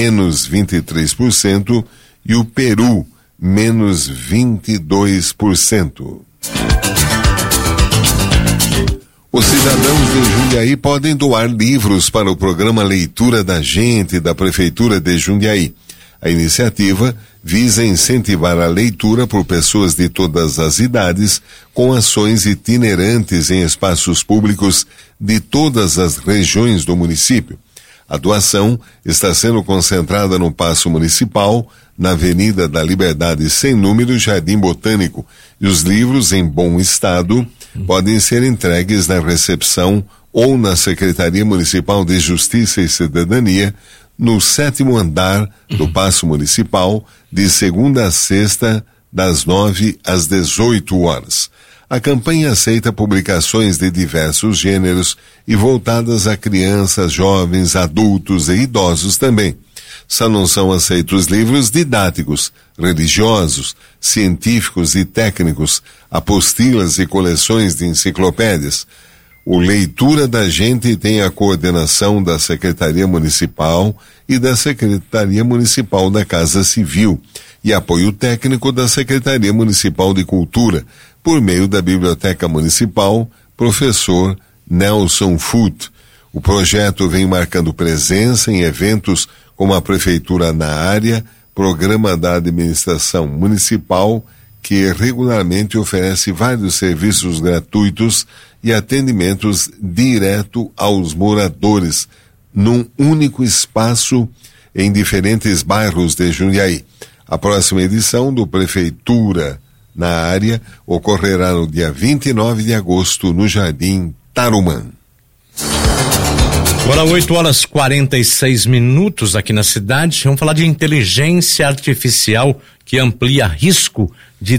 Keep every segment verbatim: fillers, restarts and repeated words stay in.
menos vinte e três por cento, e o Peru, menos vinte e dois por cento. Os cidadãos de Jundiaí podem doar livros para o programa Leitura da Gente da Prefeitura de Jundiaí. A iniciativa visa incentivar a leitura por pessoas de todas as idades, com ações itinerantes em espaços públicos de todas as regiões do município. A doação está sendo concentrada no Paço Municipal, na Avenida da Liberdade Sem Número, Jardim Botânico, e os livros em bom estado podem ser entregues na recepção ou na Secretaria Municipal de Justiça e Cidadania, no sétimo andar do Paço Municipal, de segunda a sexta, das nove às dezoito horas. A campanha aceita publicações de diversos gêneros e voltadas a crianças, jovens, adultos e idosos também. Só não são aceitos livros didáticos, religiosos, científicos e técnicos, apostilas e coleções de enciclopédias. O Leitura da Gente tem a coordenação da Secretaria Municipal e da Secretaria Municipal da Casa Civil e apoio técnico da Secretaria Municipal de Cultura, por meio da Biblioteca Municipal, professor Nelson Foot. O projeto vem marcando presença em eventos como a Prefeitura na Área, programa da Administração Municipal, que regularmente oferece vários serviços gratuitos e atendimentos direto aos moradores, num único espaço em diferentes bairros de Jundiaí. A próxima edição do Prefeitura na Área ocorrerá no dia vinte e nove de agosto, no Jardim Tarumã. Agora oito horas e quarenta e seis minutos aqui na cidade. Vamos falar de inteligência artificial que amplia risco de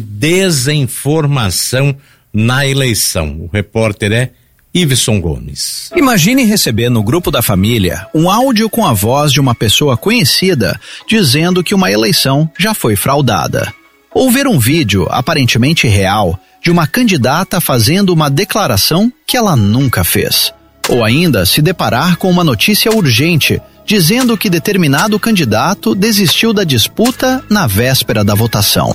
desinformação na eleição. O repórter é Iveson Gomes. Imagine receber no grupo da família um áudio com a voz de uma pessoa conhecida dizendo que uma eleição já foi fraudada. Ou ver um vídeo aparentemente real de uma candidata fazendo uma declaração que ela nunca fez. Ou ainda se deparar com uma notícia urgente dizendo que determinado candidato desistiu da disputa na véspera da votação.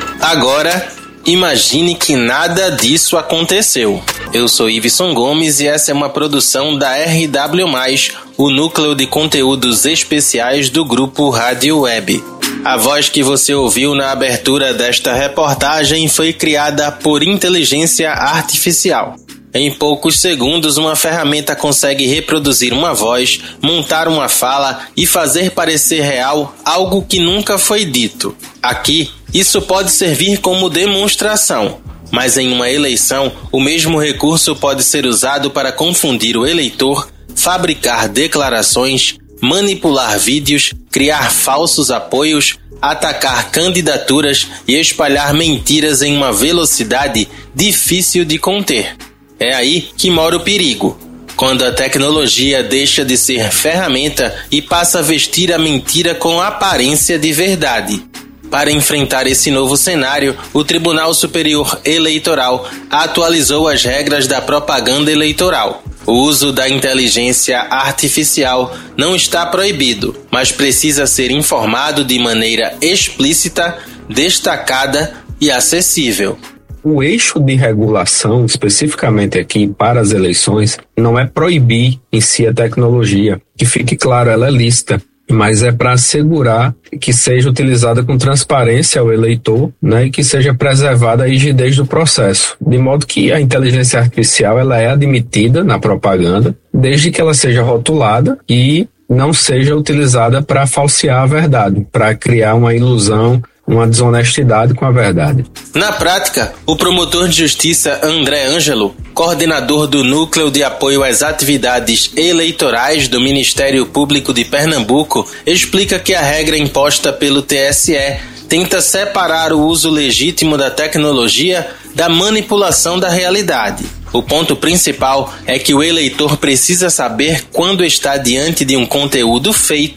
Agora, imagine que nada disso aconteceu. Eu sou Iveson Gomes e essa é uma produção da R W mais, o núcleo de conteúdos especiais do grupo Rádio Web. A voz que você ouviu na abertura desta reportagem foi criada por inteligência artificial. Em poucos segundos, uma ferramenta consegue reproduzir uma voz, montar uma fala e fazer parecer real algo que nunca foi dito. Aqui, isso pode servir como demonstração, mas em uma eleição, o mesmo recurso pode ser usado para confundir o eleitor, fabricar declarações, manipular vídeos, criar falsos apoios, atacar candidaturas e espalhar mentiras em uma velocidade difícil de conter. É aí que mora o perigo, quando a tecnologia deixa de ser ferramenta e passa a vestir a mentira com aparência de verdade. Para enfrentar esse novo cenário, o Tribunal Superior Eleitoral atualizou as regras da propaganda eleitoral. O uso da inteligência artificial não está proibido, mas precisa ser informado de maneira explícita, destacada e acessível. O eixo de regulação, especificamente aqui para as eleições, não é proibir em si a tecnologia. Que fique claro, ela é lícita, mas é para assegurar que seja utilizada com transparência ao eleitor, né, e que seja preservada a rigidez do processo. De modo que a inteligência artificial ela é admitida na propaganda, desde que ela seja rotulada e não seja utilizada para falsear a verdade, para criar uma ilusão, uma desonestidade com a verdade. Na prática, o promotor de justiça André Ângelo, coordenador do Núcleo de Apoio às Atividades Eleitorais do Ministério Público de Pernambuco, explica que a regra imposta pelo T S E tenta separar o uso legítimo da tecnologia da manipulação da realidade. O ponto principal é que o eleitor precisa saber quando está diante de um conteúdo feito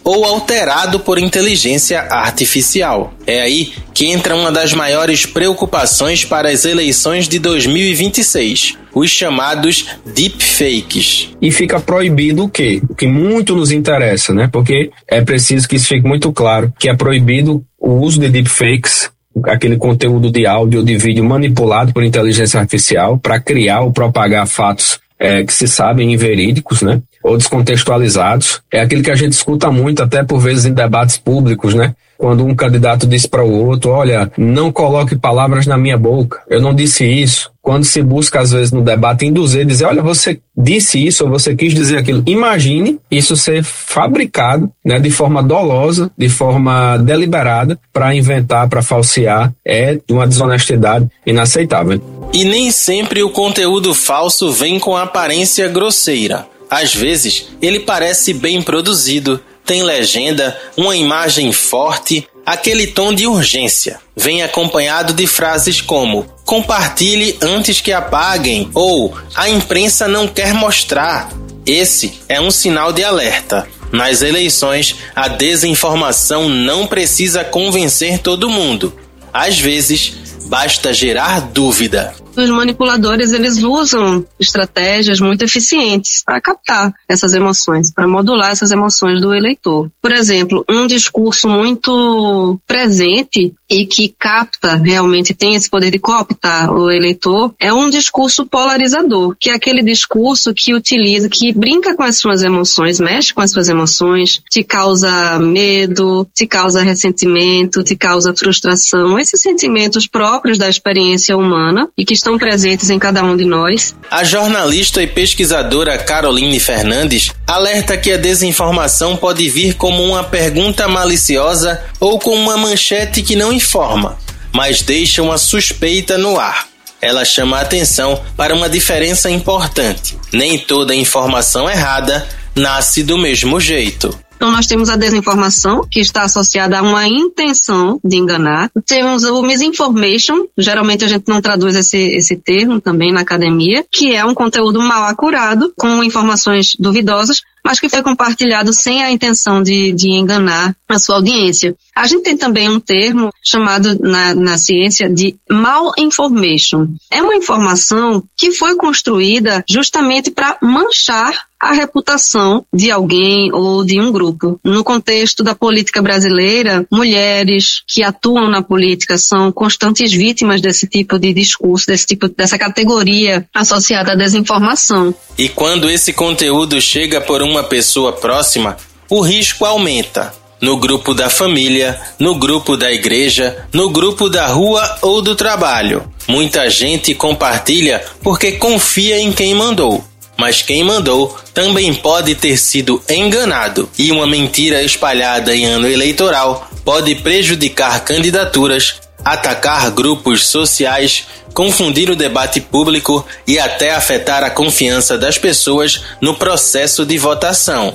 ou alterado por inteligência artificial. É aí que entra uma das maiores preocupações para as eleições de dois mil e vinte e seis, os chamados deepfakes. E fica proibido o quê? O que muito nos interessa, né? Porque é preciso que isso fique muito claro, que é proibido o uso de deepfakes, aquele conteúdo de áudio ou de vídeo manipulado por inteligência artificial para criar ou propagar fatos é, que se sabem inverídicos, né? Ou descontextualizados. É aquilo que a gente escuta muito, até por vezes em debates públicos, né? Quando um candidato diz para o outro, olha, não coloque palavras na minha boca, eu não disse isso. Quando se busca, às vezes, no debate, induzir, dizer, olha, você disse isso, ou você quis dizer aquilo. Imagine isso ser fabricado, né, de forma dolosa, de forma deliberada, para inventar, para falsear, é de uma desonestidade inaceitável. E nem sempre o conteúdo falso vem com aparência grosseira. Às vezes, ele parece bem produzido, tem legenda, uma imagem forte, aquele tom de urgência. Vem acompanhado de frases como compartilhe antes que apaguem ou a imprensa não quer mostrar. Esse é um sinal de alerta. Nas eleições, a desinformação não precisa convencer todo mundo. Às vezes, basta gerar dúvida. Os manipuladores, eles usam estratégias muito eficientes para captar essas emoções, para modular essas emoções do eleitor. Por exemplo, um discurso muito presente e que capta, realmente tem esse poder de cooptar o eleitor, é um discurso polarizador, que é aquele discurso que utiliza, que brinca com as suas emoções, mexe com as suas emoções, te causa medo, te causa ressentimento, te causa frustração, esses sentimentos próprios da experiência humana e que estão presentes em cada um de nós. A jornalista e pesquisadora Caroline Fernandes alerta que a desinformação pode vir como uma pergunta maliciosa ou com uma manchete que não informa, mas deixa uma suspeita no ar. Ela chama a atenção para uma diferença importante. Nem toda informação errada nasce do mesmo jeito. Então, nós temos a desinformação, que está associada a uma intenção de enganar. Temos o misinformation, geralmente a gente não traduz esse, esse termo também na academia, que é um conteúdo mal acurado, com informações duvidosas, mas que foi compartilhado sem a intenção de, de enganar a sua audiência. A gente tem também um termo chamado na, na ciência de malinformation. É uma informação que foi construída justamente para manchar a reputação de alguém ou de um grupo. No contexto da política brasileira, mulheres que atuam na política são constantes vítimas desse tipo de discurso, desse tipo, dessa categoria associada à desinformação. E quando esse conteúdo chega por uma pessoa próxima, o risco aumenta. No grupo da família, no grupo da igreja, no grupo da rua ou do trabalho. Muita gente compartilha porque confia em quem mandou. Mas quem mandou também pode ter sido enganado, e uma mentira espalhada em ano eleitoral pode prejudicar candidaturas, atacar grupos sociais, confundir o debate público e até afetar a confiança das pessoas no processo de votação.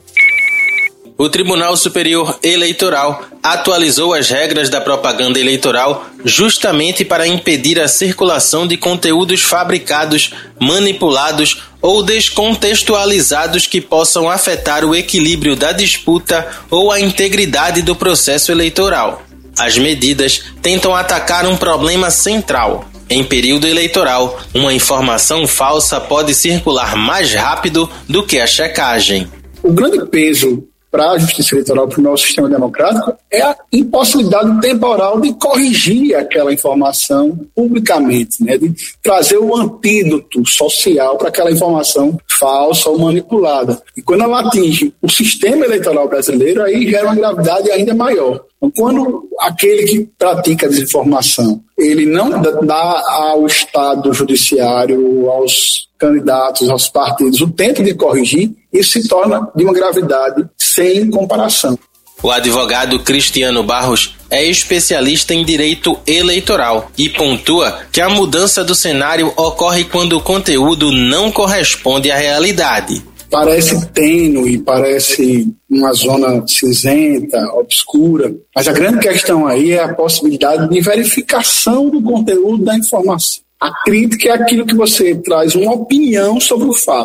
O Tribunal Superior Eleitoral atualizou as regras da propaganda eleitoral justamente para impedir a circulação de conteúdos fabricados, manipulados ou descontextualizados que possam afetar o equilíbrio da disputa ou a integridade do processo eleitoral. As medidas tentam atacar um problema central. Em período eleitoral, uma informação falsa pode circular mais rápido do que a checagem. O grande peso para a justiça eleitoral, para o nosso sistema democrático, é a impossibilidade temporal de corrigir aquela informação publicamente, né? De trazer o antídoto social para aquela informação falsa ou manipulada. E quando ela atinge o sistema eleitoral brasileiro, aí gera uma gravidade ainda maior. Então, quando aquele que pratica a desinformação, ele não dá ao Estado judiciário, aos candidatos, aos partidos, o tempo de corrigir, isso se torna de uma gravidade sem comparação. O advogado Cristiano Barros é especialista em direito eleitoral e pontua que a mudança do cenário ocorre quando o conteúdo não corresponde à realidade. Parece tênue, parece uma zona cinzenta, obscura, mas a grande questão aí é a possibilidade de verificação do conteúdo da informação. A crítica é aquilo que você traz uma opinião sobre o fato.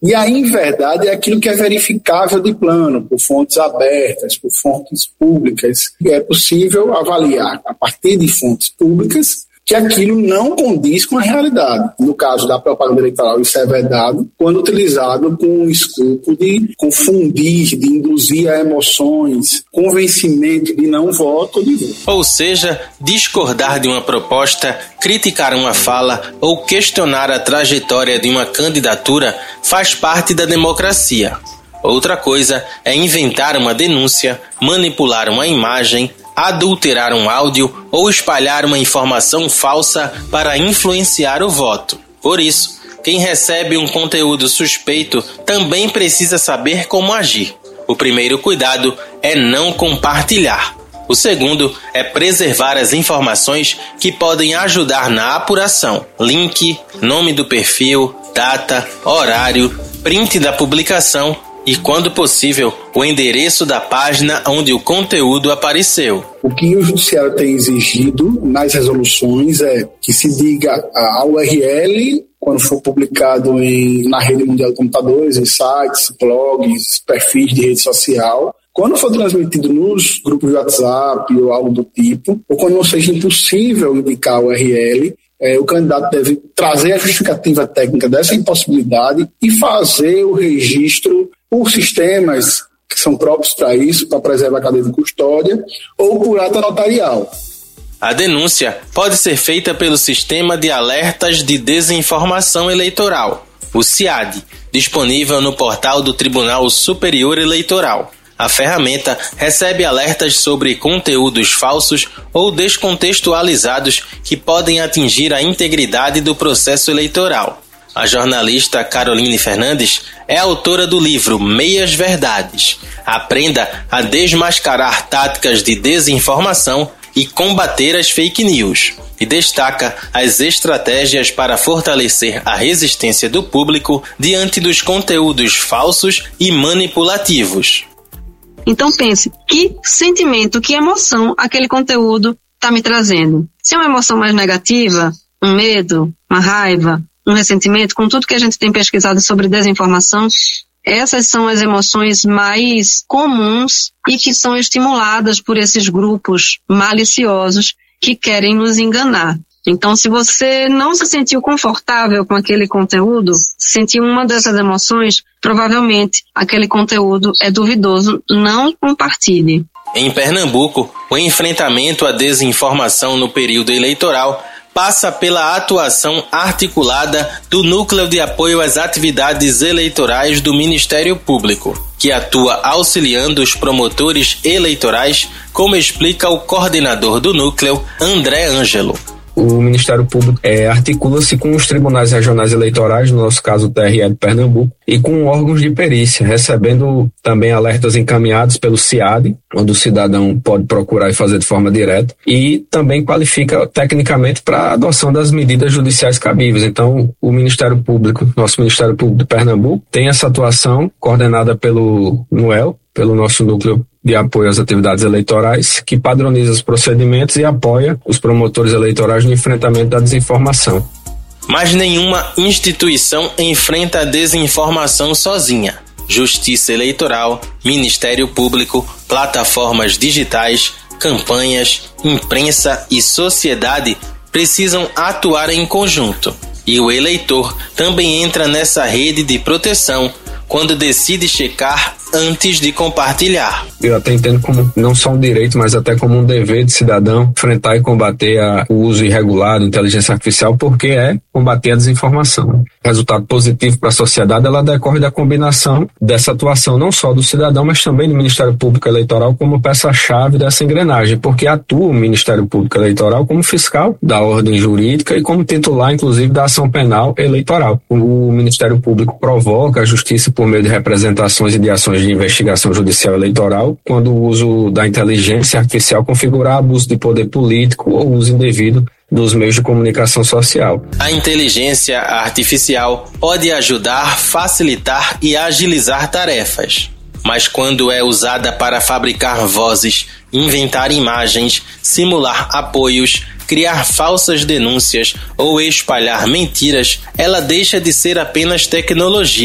E a inverdade é aquilo que é verificável de plano, por fontes abertas, por fontes públicas. E é possível avaliar, a partir de fontes públicas, que aquilo não condiz com a realidade. No caso da propaganda eleitoral, isso é verdade, quando utilizado com o escopo de confundir, de induzir a emoções, convencimento de não voto ou de voto. Ou seja, discordar de uma proposta, criticar uma fala ou questionar a trajetória de uma candidatura faz parte da democracia. Outra coisa é inventar uma denúncia, manipular uma imagem, adulterar um áudio ou espalhar uma informação falsa para influenciar o voto. Por isso, quem recebe um conteúdo suspeito também precisa saber como agir. O primeiro cuidado é não compartilhar. O segundo é preservar as informações que podem ajudar na apuração. Link, nome do perfil, data, horário, print da publicação e, quando possível, o endereço da página onde o conteúdo apareceu. O que o Judiciário tem exigido nas resoluções é que se diga a U R L quando for publicado em, na rede mundial de computadores, em sites, blogs, perfis de rede social. Quando for transmitido nos grupos de WhatsApp ou algo do tipo, ou quando não seja impossível indicar a U R L, É, o candidato deve trazer a justificativa técnica dessa impossibilidade e fazer o registro por sistemas que são próprios para isso, para preservar a cadeia de custódia, ou por ata notarial. A denúncia pode ser feita pelo Sistema de Alertas de Desinformação Eleitoral, o SIAD, disponível no portal do Tribunal Superior Eleitoral. A ferramenta recebe alertas sobre conteúdos falsos ou descontextualizados que podem atingir a integridade do processo eleitoral. A jornalista Caroline Fernandes é autora do livro Meias Verdades. Aprenda a desmascarar táticas de desinformação e combater as fake news. E destaca as estratégias para fortalecer a resistência do público diante dos conteúdos falsos e manipulativos. Então pense, que sentimento, que emoção aquele conteúdo está me trazendo? Se é uma emoção mais negativa, um medo, uma raiva, um ressentimento, com tudo que a gente tem pesquisado sobre desinformação, essas são as emoções mais comuns e que são estimuladas por esses grupos maliciosos que querem nos enganar. Então, se você não se sentiu confortável com aquele conteúdo, sentiu uma dessas emoções, provavelmente aquele conteúdo é duvidoso, não compartilhe. Em Pernambuco, o enfrentamento à desinformação no período eleitoral passa pela atuação articulada do Núcleo de Apoio às Atividades Eleitorais do Ministério Público, que atua auxiliando os promotores eleitorais, como explica o coordenador do núcleo, André Ângelo. O Ministério Público é, articula-se com os tribunais regionais eleitorais, no nosso caso o T R E de Pernambuco, e com órgãos de perícia, recebendo também alertas encaminhados pelo SIAD, onde o cidadão pode procurar e fazer de forma direta, e também qualifica tecnicamente para a adoção das medidas judiciais cabíveis. Então, o Ministério Público, nosso Ministério Público de Pernambuco, tem essa atuação coordenada pelo N U E L, pelo nosso núcleo de apoio às atividades eleitorais, que padroniza os procedimentos e apoia os promotores eleitorais no enfrentamento da desinformação. Mas nenhuma instituição enfrenta a desinformação sozinha. Justiça Eleitoral, Ministério Público, plataformas digitais, campanhas, imprensa e sociedade precisam atuar em conjunto. E o eleitor também entra nessa rede de proteção quando decide checar antes de compartilhar. Eu até entendo como não só um direito, mas até como um dever de cidadão enfrentar e combater a, o uso irregular da inteligência artificial, porque é combater a desinformação. O resultado positivo para a sociedade, ela decorre da combinação dessa atuação não só do cidadão, mas também do Ministério Público Eleitoral como peça-chave dessa engrenagem, porque atua o Ministério Público Eleitoral como fiscal da ordem jurídica e como titular, inclusive, da ação penal eleitoral. O Ministério Público provoca a justiça por meio de representações e de ações de investigação judicial eleitoral, quando o uso da inteligência artificial configurar abuso de poder político ou uso indevido dos meios de comunicação social. A inteligência artificial pode ajudar, facilitar e agilizar tarefas. Mas quando é usada para fabricar vozes, inventar imagens, simular apoios, criar falsas denúncias ou espalhar mentiras, ela deixa de ser apenas tecnologia.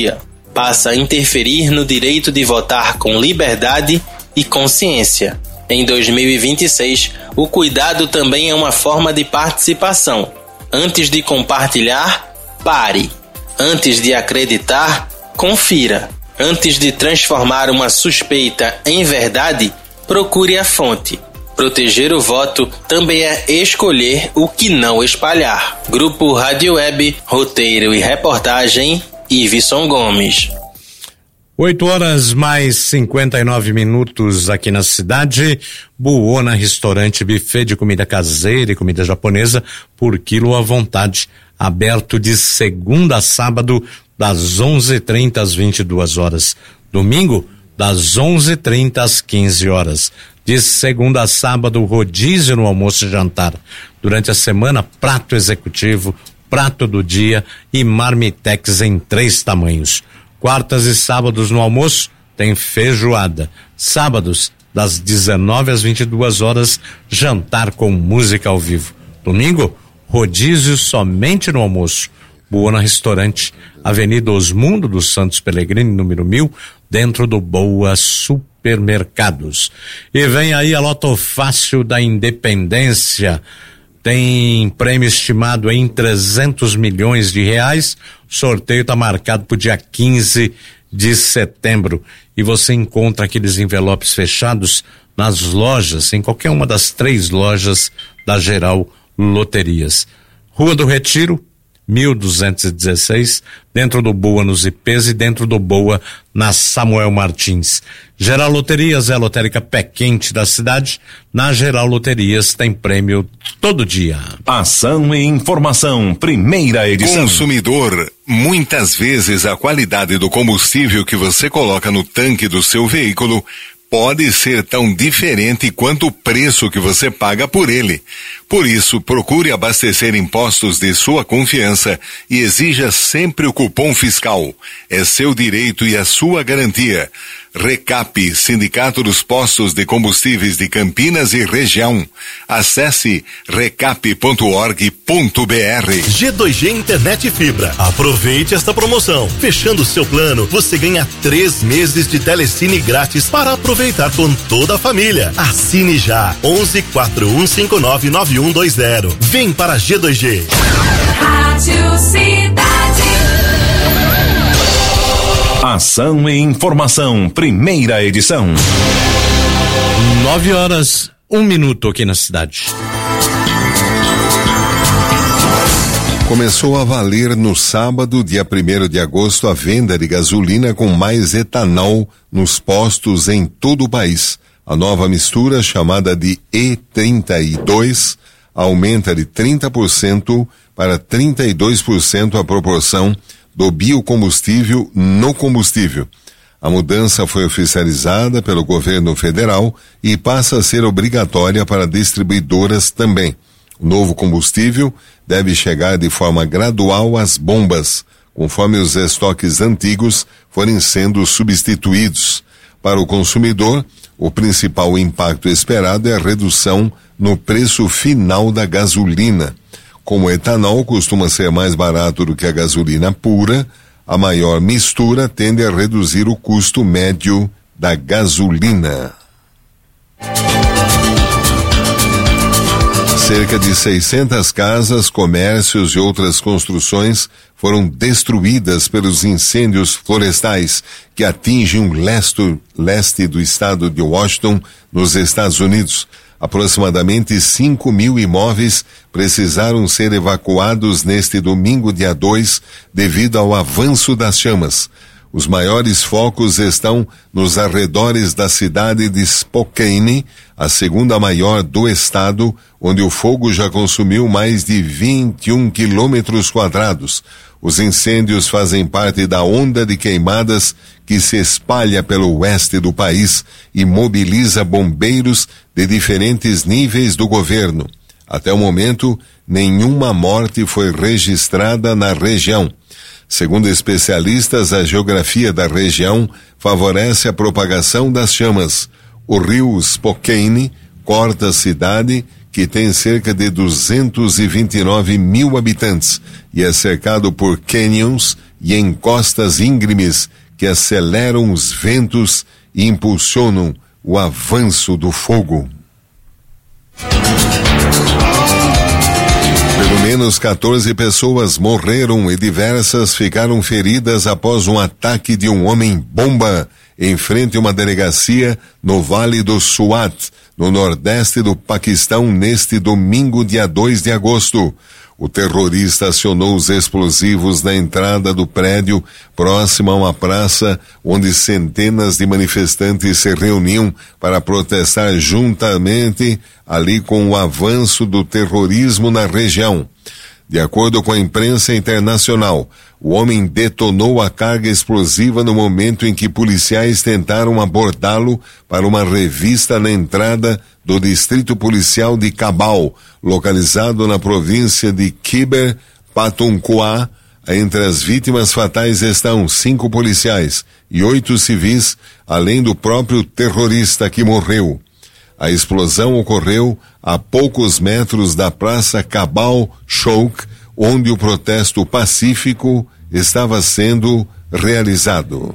passa a interferir no direito de votar com liberdade e consciência. Em dois mil e vinte e seis, o cuidado também é uma forma de participação. Antes de compartilhar, pare. Antes de acreditar, confira. Antes de transformar uma suspeita em verdade, procure a fonte. Proteger o voto também é escolher o que não espalhar. Grupo Rádio Web, roteiro e reportagem, Iveson Gomes. oito horas mais cinquenta e nove minutos aqui na cidade. Buona Restaurante, buffet de comida caseira e comida japonesa por quilo à vontade. Aberto de segunda a sábado, das onze e trinta às vinte e duas horas. Domingo, das onze e trinta às quinze horas. De segunda a sábado, rodízio no almoço e jantar. Durante a semana, prato executivo, prato do dia e marmitex em três tamanhos. Quartas e sábados no almoço tem feijoada. Sábados, das dezenove às vinte e duas horas, jantar com música ao vivo. Domingo, rodízio somente no almoço. Buona Restaurante, Avenida Osmundo dos Santos Pellegrini, número mil, dentro do Boa Supermercados. E vem aí a Loto Fácil da Independência. Tem prêmio estimado em trezentos milhões de reais. O sorteio está marcado para o dia quinze de setembro. E você encontra aqueles envelopes fechados nas lojas, em qualquer uma das três lojas da Geral Loterias. Rua do Retiro, mil duzentos e dezesseis, dentro do Boa nos I Ps e dentro do Boa na Samuel Martins. Geral Loterias é a lotérica pé quente da cidade. Na Geral Loterias tem prêmio todo dia. Ação e informação, primeira edição. Consumidor, muitas vezes a qualidade do combustível que você coloca no tanque do seu veículo pode ser tão diferente quanto o preço que você paga por ele. Por isso, procure abastecer em postos de sua confiança e exija sempre o cupom fiscal. É seu direito e a sua garantia. Recap, Sindicato dos Postos de Combustíveis de Campinas e Região. Acesse recap ponto org ponto br. G dois G Internet Fibra. Aproveite esta promoção. Fechando o seu plano, você ganha três meses de telecine grátis para aproveitar com toda a família. Assine já. onze quatro um cinco nove nove um dois zero. Vem para G dois G. Rádio Cidade. Ação e informação, primeira edição. Nove horas, um minuto aqui na cidade. Começou a valer no sábado, dia primeiro de agosto, a venda de gasolina com mais etanol nos postos em todo o país. A nova mistura, chamada de E trinta e dois, aumenta de trinta por cento para trinta e dois por cento a proporção do biocombustível no combustível. A mudança foi oficializada pelo governo federal e passa a ser obrigatória para distribuidoras também. O novo combustível deve chegar de forma gradual às bombas, conforme os estoques antigos forem sendo substituídos. Para o consumidor, o principal impacto esperado é a redução no preço final da gasolina. Como o etanol costuma ser mais barato do que a gasolina pura, a maior mistura tende a reduzir o custo médio da gasolina. Cerca de seiscentas casas, comércios e outras construções foram destruídas pelos incêndios florestais que atingem o leste, leste do estado de Washington, nos Estados Unidos. Aproximadamente cinco mil imóveis precisaram ser evacuados neste domingo, dia dois, devido ao avanço das chamas. Os maiores focos estão nos arredores da cidade de Spokane, a segunda maior do estado, onde o fogo já consumiu mais de vinte e um quilômetros quadrados. Os incêndios fazem parte da onda de queimadas que se espalha pelo oeste do país e mobiliza bombeiros de diferentes níveis do governo. Até o momento, nenhuma morte foi registrada na região. Segundo especialistas, a geografia da região favorece a propagação das chamas. O rio Spokane corta a cidade, que tem cerca de duzentos e vinte e nove mil habitantes e é cercado por canyons e encostas íngremes que aceleram os ventos e impulsionam o avanço do fogo. Pelo menos quatorze pessoas morreram e diversas ficaram feridas após um ataque de um homem-bomba em frente a uma delegacia no Vale do Swat, no nordeste do Paquistão, neste domingo, dia dois de agosto. O terrorista acionou os explosivos na entrada do prédio, próximo a uma praça onde centenas de manifestantes se reuniam para protestar juntamente ali com o avanço do terrorismo na região. De acordo com a imprensa internacional, o homem detonou a carga explosiva no momento em que policiais tentaram abordá-lo para uma revista na entrada do distrito policial de Kabul, localizado na província de Khyber Pakhtunkhwa. Entre as vítimas fatais estão cinco policiais e oito civis, além do próprio terrorista que morreu. A explosão ocorreu a poucos metros da praça Kabul Chouk, onde o protesto pacífico estava sendo realizado.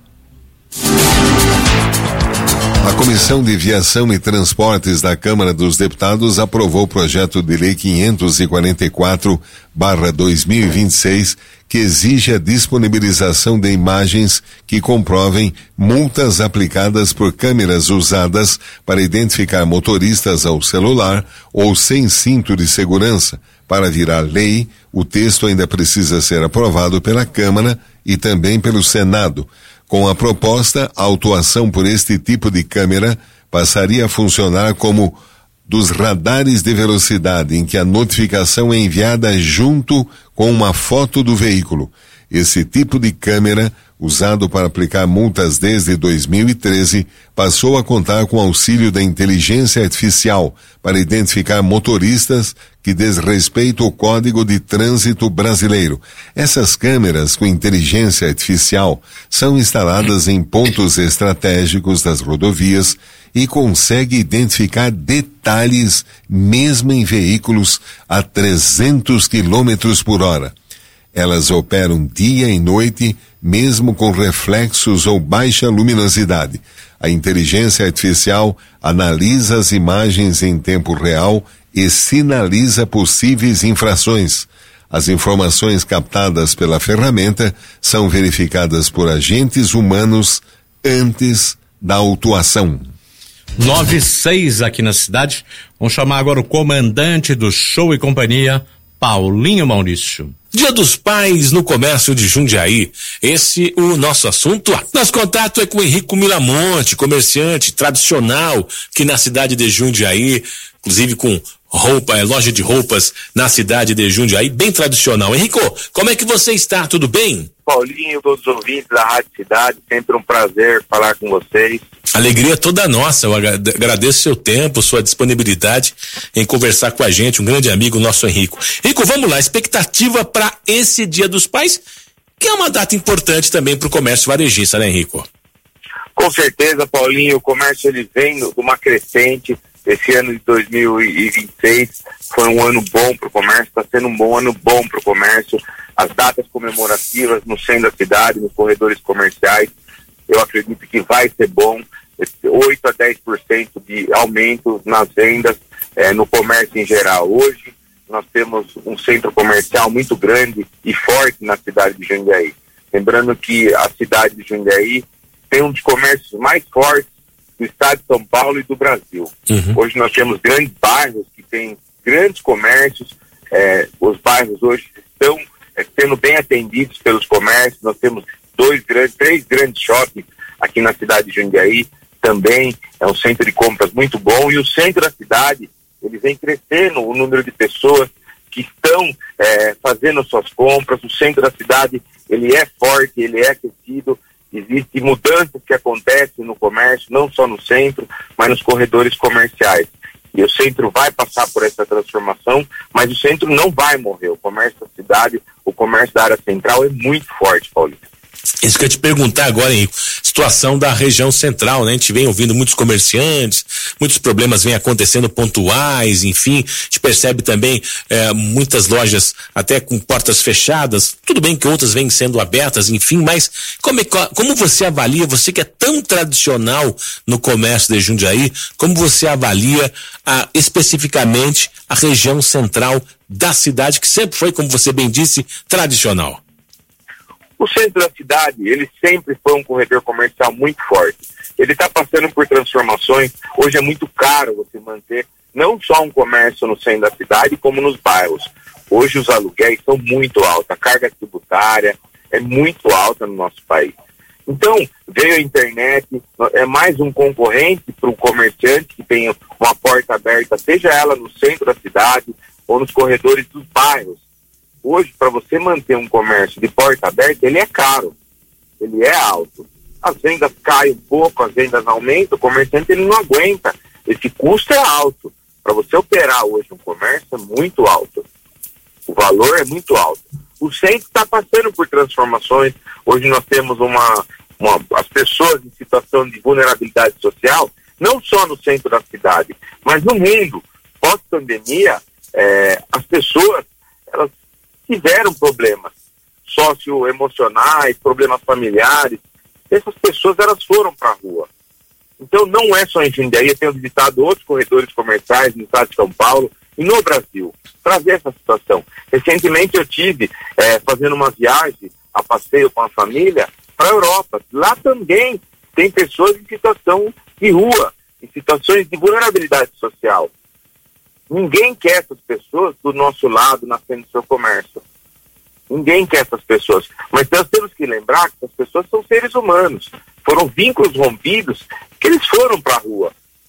A Comissão de Viação e Transportes da Câmara dos Deputados aprovou o projeto de lei quinhentos e quarenta e quatro barra dois mil e vinte e seis, que exige a disponibilização de imagens que comprovem multas aplicadas por câmeras usadas para identificar motoristas ao celular ou sem cinto de segurança. Para virar lei, o texto ainda precisa ser aprovado pela Câmara e também pelo Senado. Com a proposta, a autuação por este tipo de câmera passaria a funcionar como dos radares de velocidade, em que a notificação é enviada junto com uma foto do veículo. Esse tipo de câmera, usado para aplicar multas desde dois mil e treze, passou a contar com auxílio da inteligência artificial para identificar motoristas que desrespeitam o Código de Trânsito brasileiro. Essas câmeras com inteligência artificial são instaladas em pontos estratégicos das rodovias e conseguem identificar detalhes mesmo em veículos a trezentos quilômetros por hora. Elas operam dia e noite, mesmo com reflexos ou baixa luminosidade. A inteligência artificial analisa as imagens em tempo real e sinaliza possíveis infrações. As informações captadas pela ferramenta são verificadas por agentes humanos antes da autuação. nove e seis aqui na cidade. Vamos chamar agora o comandante do Show e Companhia, Paulinho Maurício. Dia dos Pais no comércio de Jundiaí. Esse o nosso assunto. Nosso contato é com o Henrico Milamonte, comerciante tradicional aqui na cidade de Jundiaí, inclusive com roupa, é, loja de roupas na cidade de Jundiaí, bem tradicional. Henrico, como é que você está? Tudo bem? Paulinho, todos os ouvintes da Rádio Cidade, sempre um prazer falar com vocês. Alegria toda nossa, eu agradeço seu tempo, sua disponibilidade em conversar com a gente, um grande amigo nosso Henrico. Henrico, vamos lá, expectativa para esse Dia dos Pais, que é uma data importante também para o comércio varejista, né, Henrico? Com certeza, Paulinho, o comércio ele vem de uma crescente. Esse ano de dois mil e vinte e seis foi um ano bom para o comércio, está sendo um bom ano bom para o comércio. As datas comemorativas no centro da cidade, nos corredores comerciais, eu acredito que vai ser bom. oito a dez por cento de aumento nas vendas eh, no comércio em geral. Hoje nós temos um centro comercial muito grande e forte na cidade de Jundiaí. Lembrando que a cidade de Jundiaí tem um dos comércios mais fortes do estado de São Paulo e do Brasil. Uhum. Hoje nós temos grandes bairros que têm grandes comércios, eh, os bairros hoje estão eh, sendo bem atendidos pelos comércios. Nós temos dois grandes, três grandes shoppings aqui na cidade de Jundiaí, também é um centro de compras muito bom, e o centro da cidade, ele vem crescendo o número de pessoas que estão eh, fazendo suas compras. O centro da cidade, ele é forte, ele é aquecido. Existem mudanças que acontecem no comércio, não só no centro, mas nos corredores comerciais. E o centro vai passar por essa transformação, mas o centro não vai morrer. O comércio da cidade, o comércio da área central é muito forte, Paulinho. Isso que eu ia te perguntar agora, Henrico, situação da região central, né? A gente vem ouvindo muitos comerciantes, muitos problemas vêm acontecendo pontuais, enfim, a gente percebe também eh, muitas lojas até com portas fechadas, tudo bem que outras vêm sendo abertas, enfim, mas como, é, como você avalia, você que é tão tradicional no comércio de Jundiaí, como você avalia ah, especificamente a região central da cidade, que sempre foi, como você bem disse, tradicional? O centro da cidade, ele sempre foi um corredor comercial muito forte. Ele está passando por transformações. Hoje é muito caro você manter não só um comércio no centro da cidade, como nos bairros. Hoje os aluguéis são muito altos, a carga tributária é muito alta no nosso país. Então, veio a internet, é mais um concorrente para o comerciante que tem uma porta aberta, seja ela no centro da cidade ou nos corredores dos bairros. Hoje, para você manter um comércio de porta aberta, ele é caro, ele é alto. As vendas caem um pouco, as vendas aumentam, o comerciante ele não aguenta. Esse custo é alto. Para você operar hoje um comércio é muito alto. O valor é muito alto. O centro está passando por transformações. Hoje nós temos uma, uma, as pessoas em situação de vulnerabilidade social, não só no centro da cidade, mas no mundo. Pós-pandemia, é, as pessoas, elas tiveram problemas socioemocionais, problemas familiares. Essas pessoas, elas foram para a rua. Então não é só em Jundiaí, eu tenho visitado outros corredores comerciais no estado de São Paulo e no Brasil, para ver essa situação. Recentemente eu tive é, fazendo uma viagem a passeio com a família para a Europa. Lá também tem pessoas em situação de rua, em situações de vulnerabilidade social. Ninguém quer essas pessoas do nosso lado na frente do seu comércio. Ninguém quer essas pessoas. Mas nós temos que lembrar que essas pessoas são seres humanos. Foram vínculos rompidos que eles foram para a rua.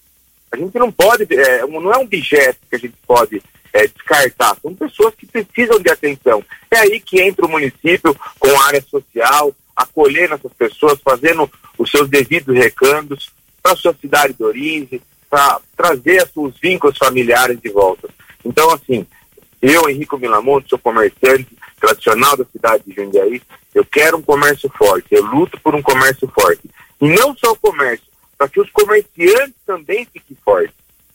A gente não pode, é, não é um objeto que a gente pode é, descartar. São pessoas que precisam de atenção. É aí que entra o município com a área social, acolhendo essas pessoas, fazendo os seus devidos recandos para a sua cidade de origem, para trazer os vínculos familiares de volta. Então, assim, eu, Henrico Milamonte, sou comerciante tradicional da cidade de Jundiaí, eu quero um comércio forte, eu luto por um comércio forte. E não só o comércio, para que os comerciantes também fiquem fortes.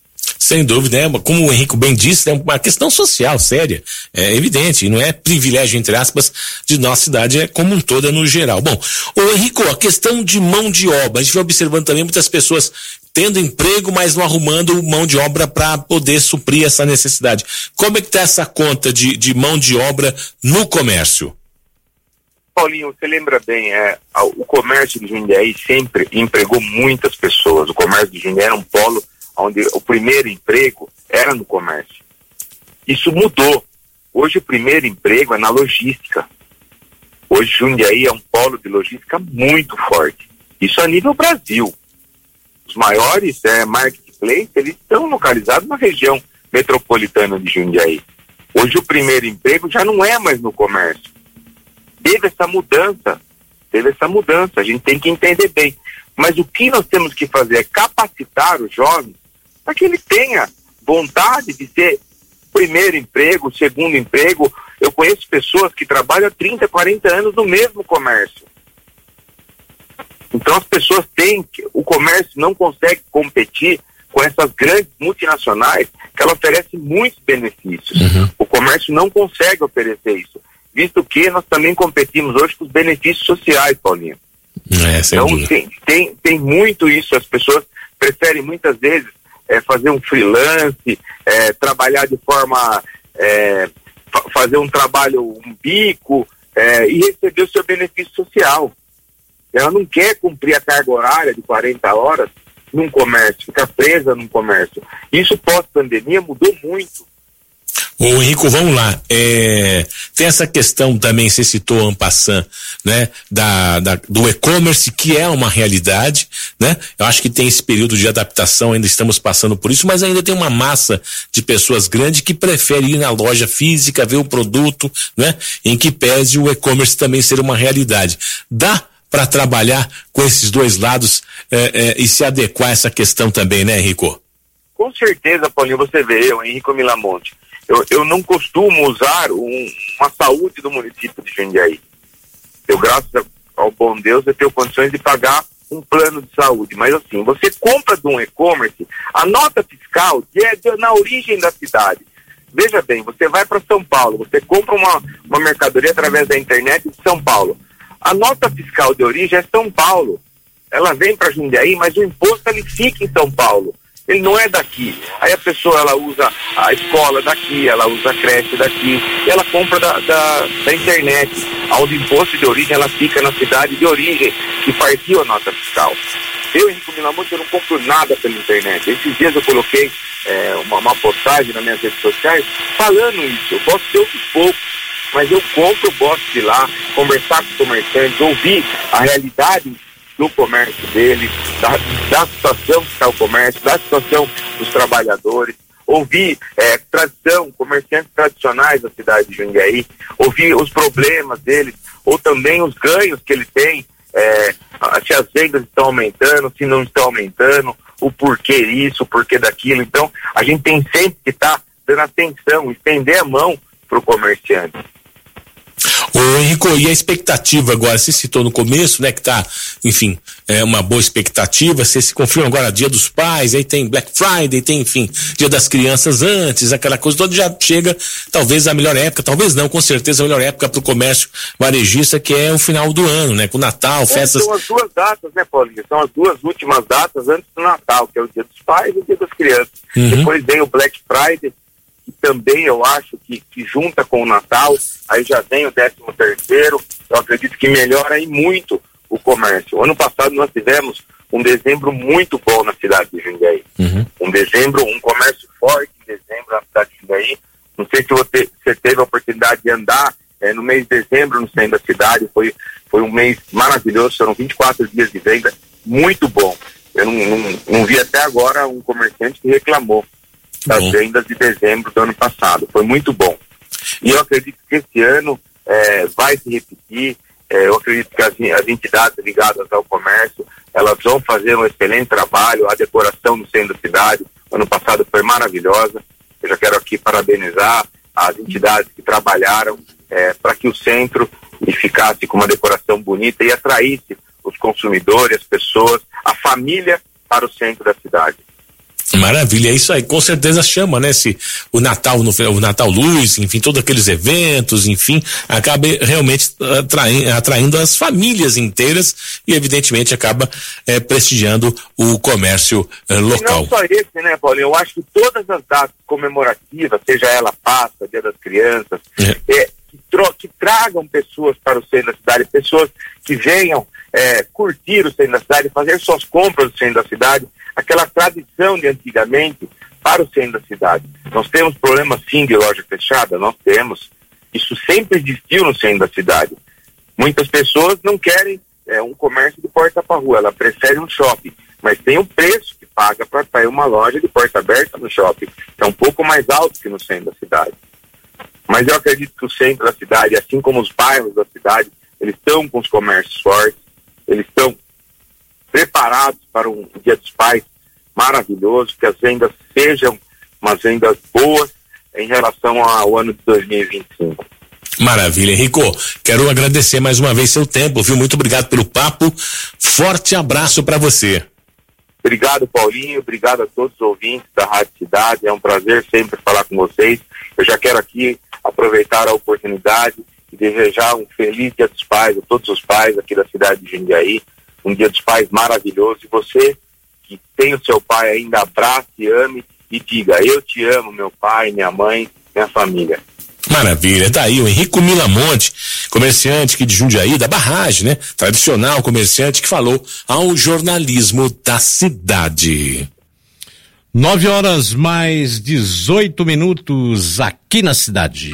Sem dúvida, né? Como o Henrico bem disse, é uma questão social séria, é evidente, e não é privilégio, entre aspas, de nossa cidade, é como um todo, é no geral. Bom, ô Henrico, a questão de mão de obra, a gente vai observando também muitas pessoas tendo emprego, mas não arrumando mão de obra para poder suprir essa necessidade. Como é que está essa conta de, de mão de obra no comércio? Paulinho, você lembra bem, é, o comércio de Jundiaí sempre empregou muitas pessoas. O comércio de Jundiaí era um polo onde o primeiro emprego era no comércio. Isso mudou. Hoje o primeiro emprego é na logística. Hoje Jundiaí é um polo de logística muito forte. Isso a nível Brasil. Os maiores é, marketplaces, eles estão localizados na região metropolitana de Jundiaí. Hoje o primeiro emprego já não é mais no comércio. Teve essa mudança, teve essa mudança, a gente tem que entender bem. Mas o que nós temos que fazer é capacitar os jovens para que ele tenha vontade de ter primeiro emprego, segundo emprego. Eu conheço pessoas que trabalham há trinta, quarenta anos no mesmo comércio. Então as pessoas têm que, o comércio não consegue competir com essas grandes multinacionais que ela oferece muitos benefícios. Uhum. O comércio não consegue oferecer isso, visto que nós também competimos hoje com os benefícios sociais, Paulinho. É, então tem, tem, tem muito isso, as pessoas preferem muitas vezes é, fazer um freelance, é, trabalhar de forma, é, fa- fazer um trabalho, um bico, é, e receber o seu benefício social. Ela não quer cumprir a carga horária de quarenta horas num comércio, ficar presa num comércio. Isso pós-pandemia mudou muito. Ô Henrico, vamos lá, é, tem essa questão também, você citou en passant, né, da, da, do e-commerce, que é uma realidade, né, eu acho que tem esse período de adaptação, ainda estamos passando por isso, mas ainda tem uma massa de pessoas grande que prefere ir na loja física, ver o produto, né, em que pese o e-commerce também ser uma realidade. Dá para trabalhar com esses dois lados é, é, e se adequar a essa questão também, né, Henrico? Com certeza, Paulinho, você vê, eu, Henrico Milamonte, eu, eu não costumo usar um, uma saúde do município de Jundiaí. Eu, graças ao bom Deus, eu tenho condições de pagar um plano de saúde. Mas assim, você compra de um e-commerce, a nota fiscal é de, na origem da cidade. Veja bem, você vai para São Paulo, você compra uma, uma mercadoria através da internet de São Paulo. A nota fiscal de origem é São Paulo. Ela vem para Jundiaí, mas o imposto ele fica em São Paulo. Ele não é daqui. Aí a pessoa ela usa a escola daqui, ela usa a creche daqui, e ela compra da, da, da internet, onde o imposto de origem ela fica na cidade de origem, que partiu a nota fiscal. Eu, Henrico Milamonte, eu não compro nada pela internet. Esses dias eu coloquei é, uma, uma postagem nas minhas redes sociais falando isso. Eu posso ter outros poucos, mas eu compro, eu gosto de ir lá, conversar com os comerciantes, ouvir a realidade do comércio dele, da, da situação que está o comércio, da situação dos trabalhadores, ouvir é, tradição, comerciantes tradicionais da cidade de Jundiaí, ouvir os problemas deles, ou também os ganhos que ele tem, é, se as vendas estão aumentando, se não estão aumentando, o porquê isso, o porquê daquilo. Então, a gente tem sempre que estar tá dando atenção, estender a mão para o comerciante. Ô Henrico, e a expectativa agora, você citou no começo, né, que tá, enfim, é uma boa expectativa, você se confirma agora Dia dos Pais, aí tem Black Friday, tem, enfim, Dia das Crianças antes, aquela coisa toda, já chega, talvez a melhor época, talvez não, com certeza a melhor época pro comércio varejista, que é o final do ano, né, com o Natal, festas... É, são as duas datas, né, Paulinho, são as duas últimas datas antes do Natal, que é o Dia dos Pais e o Dia das Crianças. Uhum. Depois vem o Black Friday, que também eu acho que, que junta com o Natal, aí já vem o décimo terceiro, eu acredito que melhora aí muito o comércio. O ano passado nós tivemos um dezembro muito bom na cidade de Jundiaí. Uhum. Um dezembro, um comércio forte em dezembro na cidade de Jundiaí. Não sei se você, você teve a oportunidade de andar é, no mês de dezembro no centro da cidade, foi, foi um mês maravilhoso, foram vinte e quatro dias de venda, muito bom. Eu não, não, não vi até agora um comerciante que reclamou das bom. vendas de dezembro do ano passado. Foi muito bom. E eu acredito que esse ano é, vai se repetir. É, eu acredito que as, as entidades ligadas ao comércio, elas vão fazer um excelente trabalho. A decoração no centro da cidade, ano passado foi maravilhosa. Eu já quero aqui parabenizar as entidades que trabalharam é, para que o centro ficasse com uma decoração bonita e atraísse os consumidores, as pessoas, a família para o centro da cidade. Maravilha, é isso aí, com certeza chama, né, se o Natal, no, o Natal Luz, enfim, todos aqueles eventos, enfim, acaba realmente atraindo, atraindo as famílias inteiras e evidentemente acaba é, prestigiando o comércio é, local. E não só esse, né, Paulinho, eu acho que todas as datas comemorativas, seja ela Páscoa, Dia das Crianças, é. É, que, tro, que tragam pessoas para o centro da cidade, pessoas que venham é, curtir o centro da cidade, fazer suas compras no centro da cidade, aquela tradição de antigamente para o centro da cidade. Nós temos problemas sim de loja fechada, nós temos. Isso sempre existiu no centro da cidade. Muitas pessoas não querem é, um comércio de porta para rua, ela prefere um shopping, mas tem um preço que paga para ter uma loja de porta aberta no shopping, que é um pouco mais alto que no centro da cidade. Mas eu acredito que o centro da cidade, assim como os bairros da cidade, eles estão com os comércios fortes, eles estão preparados para um Dia dos Pais maravilhoso, que as vendas sejam umas vendas boas em relação ao ano de dois mil e vinte e cinco. Maravilha, Henrico, quero agradecer mais uma vez seu tempo, viu? Muito obrigado pelo papo, forte abraço para você. Obrigado, Paulinho, obrigado a todos os ouvintes da Rádio Cidade, é um prazer sempre falar com vocês. Eu já quero aqui aproveitar a oportunidade e desejar um feliz Dia dos Pais a todos os pais aqui da cidade de Jundiaí, um Dia dos Pais maravilhoso, e você que tem o seu pai ainda, abrace, ame e diga: eu te amo, meu pai, minha mãe, minha família. Maravilha, tá aí o Henrico Milamonte, comerciante aqui de Jundiaí, da Barragem, né? Tradicional comerciante que falou ao jornalismo da cidade. Nove horas mais dezoito minutos aqui na cidade.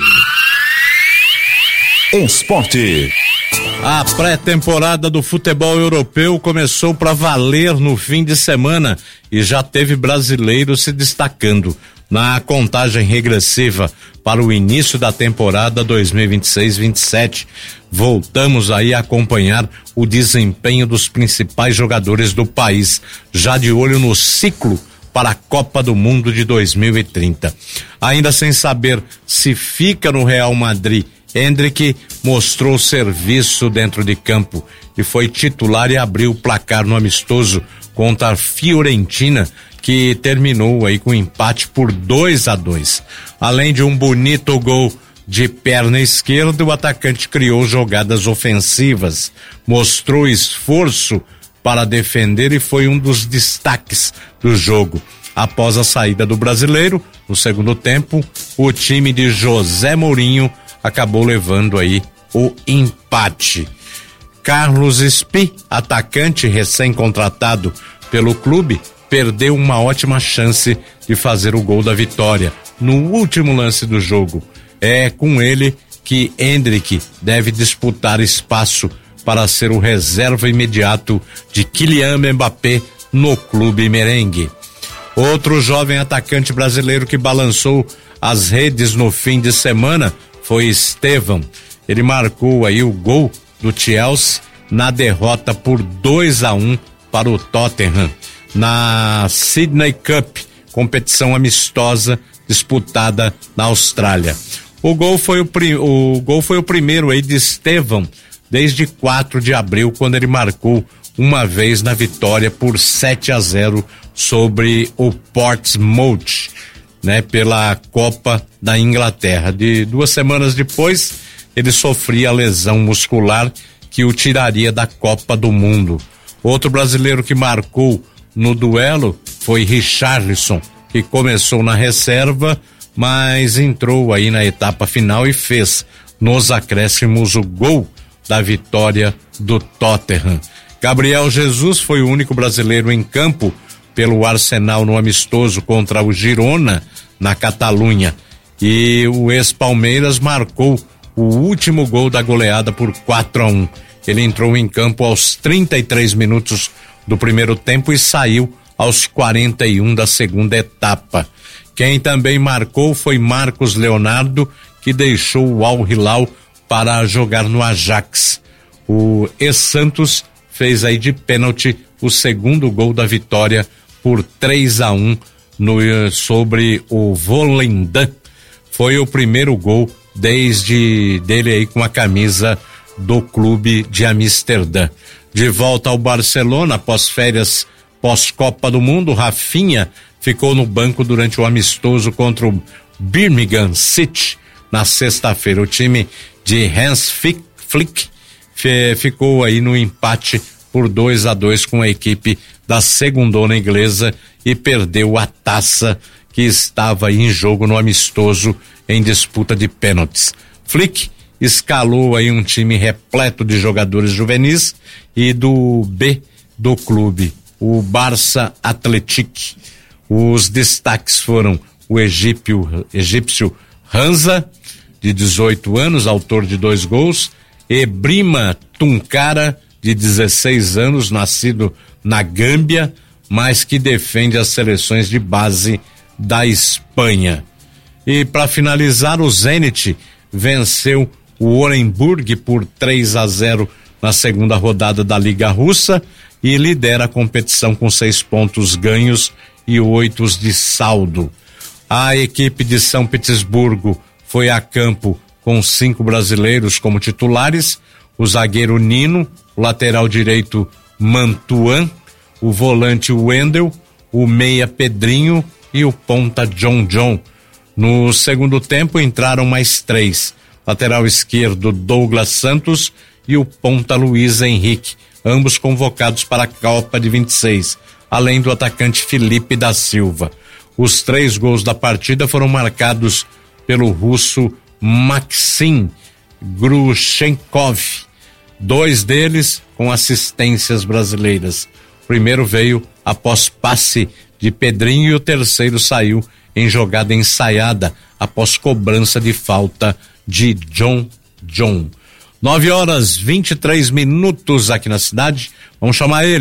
Esporte. A pré-temporada do futebol europeu começou para valer no fim de semana e já teve brasileiros se destacando na contagem regressiva para o início da temporada dois mil e vinte e seis vinte e sete. Voltamos aí a acompanhar o desempenho dos principais jogadores do país, já de olho no ciclo para a Copa do Mundo de dois mil e trinta. Ainda sem saber se fica no Real Madrid Endrick mostrou serviço dentro de campo e foi titular e abriu o placar no amistoso contra a Fiorentina, que terminou aí com empate por dois a dois. Além de um bonito gol de perna esquerda, o atacante criou jogadas ofensivas, mostrou esforço para defender e foi um dos destaques do jogo. Após a saída do brasileiro, no segundo tempo, o time de José Mourinho acabou levando aí o empate. Carlos Spi, atacante recém-contratado pelo clube, perdeu uma ótima chance de fazer o gol da vitória no último lance do jogo. É com ele que Endrick deve disputar espaço para ser o reserva imediato de Kylian Mbappé no clube merengue. Outro jovem atacante brasileiro que balançou as redes no fim de semana foi Estevão. Ele marcou aí o gol do Chelsea na derrota por dois a um para o Tottenham na Sydney Cup, competição amistosa disputada na Austrália. O gol foi o, o gol foi o primeiro aí de Estevão desde quatro de abril, quando ele marcou uma vez na vitória por sete a zero sobre o Portsmouth, né, pela Copa da Inglaterra. De duas semanas depois, ele sofria lesão muscular que o tiraria da Copa do Mundo. Outro brasileiro que marcou no duelo foi Richarlison, que começou na reserva, mas entrou aí na etapa final e fez nos acréscimos o gol da vitória do Tottenham. Gabriel Jesus foi o único brasileiro em campo pelo Arsenal no amistoso contra o Girona, na Catalunha. E o ex-Palmeiras marcou o último gol da goleada por quatro a um. Ele entrou em campo aos trinta e três minutos do primeiro tempo e saiu aos quarenta e um da segunda etapa. Quem também marcou foi Marcos Leonardo, que deixou o Al Hilal para jogar no Ajax. O ex-Santos fez aí de pênalti o segundo gol da vitória por três a um no, sobre o Volendam. Foi o primeiro gol desde dele aí com a camisa do clube de Amsterdã. De volta ao Barcelona, após férias pós-Copa do Mundo, Rafinha ficou no banco durante o amistoso contra o Birmingham City na sexta-feira. O time de Hans Flick ficou aí no empate por dois a dois com a equipe da segundona inglesa e perdeu a taça que estava aí em jogo no amistoso em disputa de pênaltis. Flick escalou aí um time repleto de jogadores juvenis e do B do clube, o Barça Athletic. Os destaques foram o egípcio, egípcio Hansa, de dezoito anos, autor de dois gols, e Brima Tunkara, de dezesseis anos, nascido na Gâmbia, mas que defende as seleções de base da Espanha. E para finalizar, o Zenit venceu o Orenburg por três a zero na segunda rodada da Liga Russa e lidera a competição com seis pontos ganhos e oito de saldo. A equipe de São Petersburgo foi a campo com cinco brasileiros como titulares: o zagueiro Nino, o lateral direito Mantuan, o volante Wendel, o meia Pedrinho e o ponta John John. No segundo tempo entraram mais três: lateral esquerdo Douglas Santos e o ponta Luiz Henrique, ambos convocados para a Copa de vinte e seis, além do atacante Felipe da Silva. Os três gols da partida foram marcados pelo russo Maxim Grushenkov, dois deles com assistências brasileiras. O primeiro veio após passe de Pedrinho e o terceiro saiu em jogada ensaiada após cobrança de falta de John John. Nove horas vinte e três minutos aqui na cidade. Vamos chamar ele,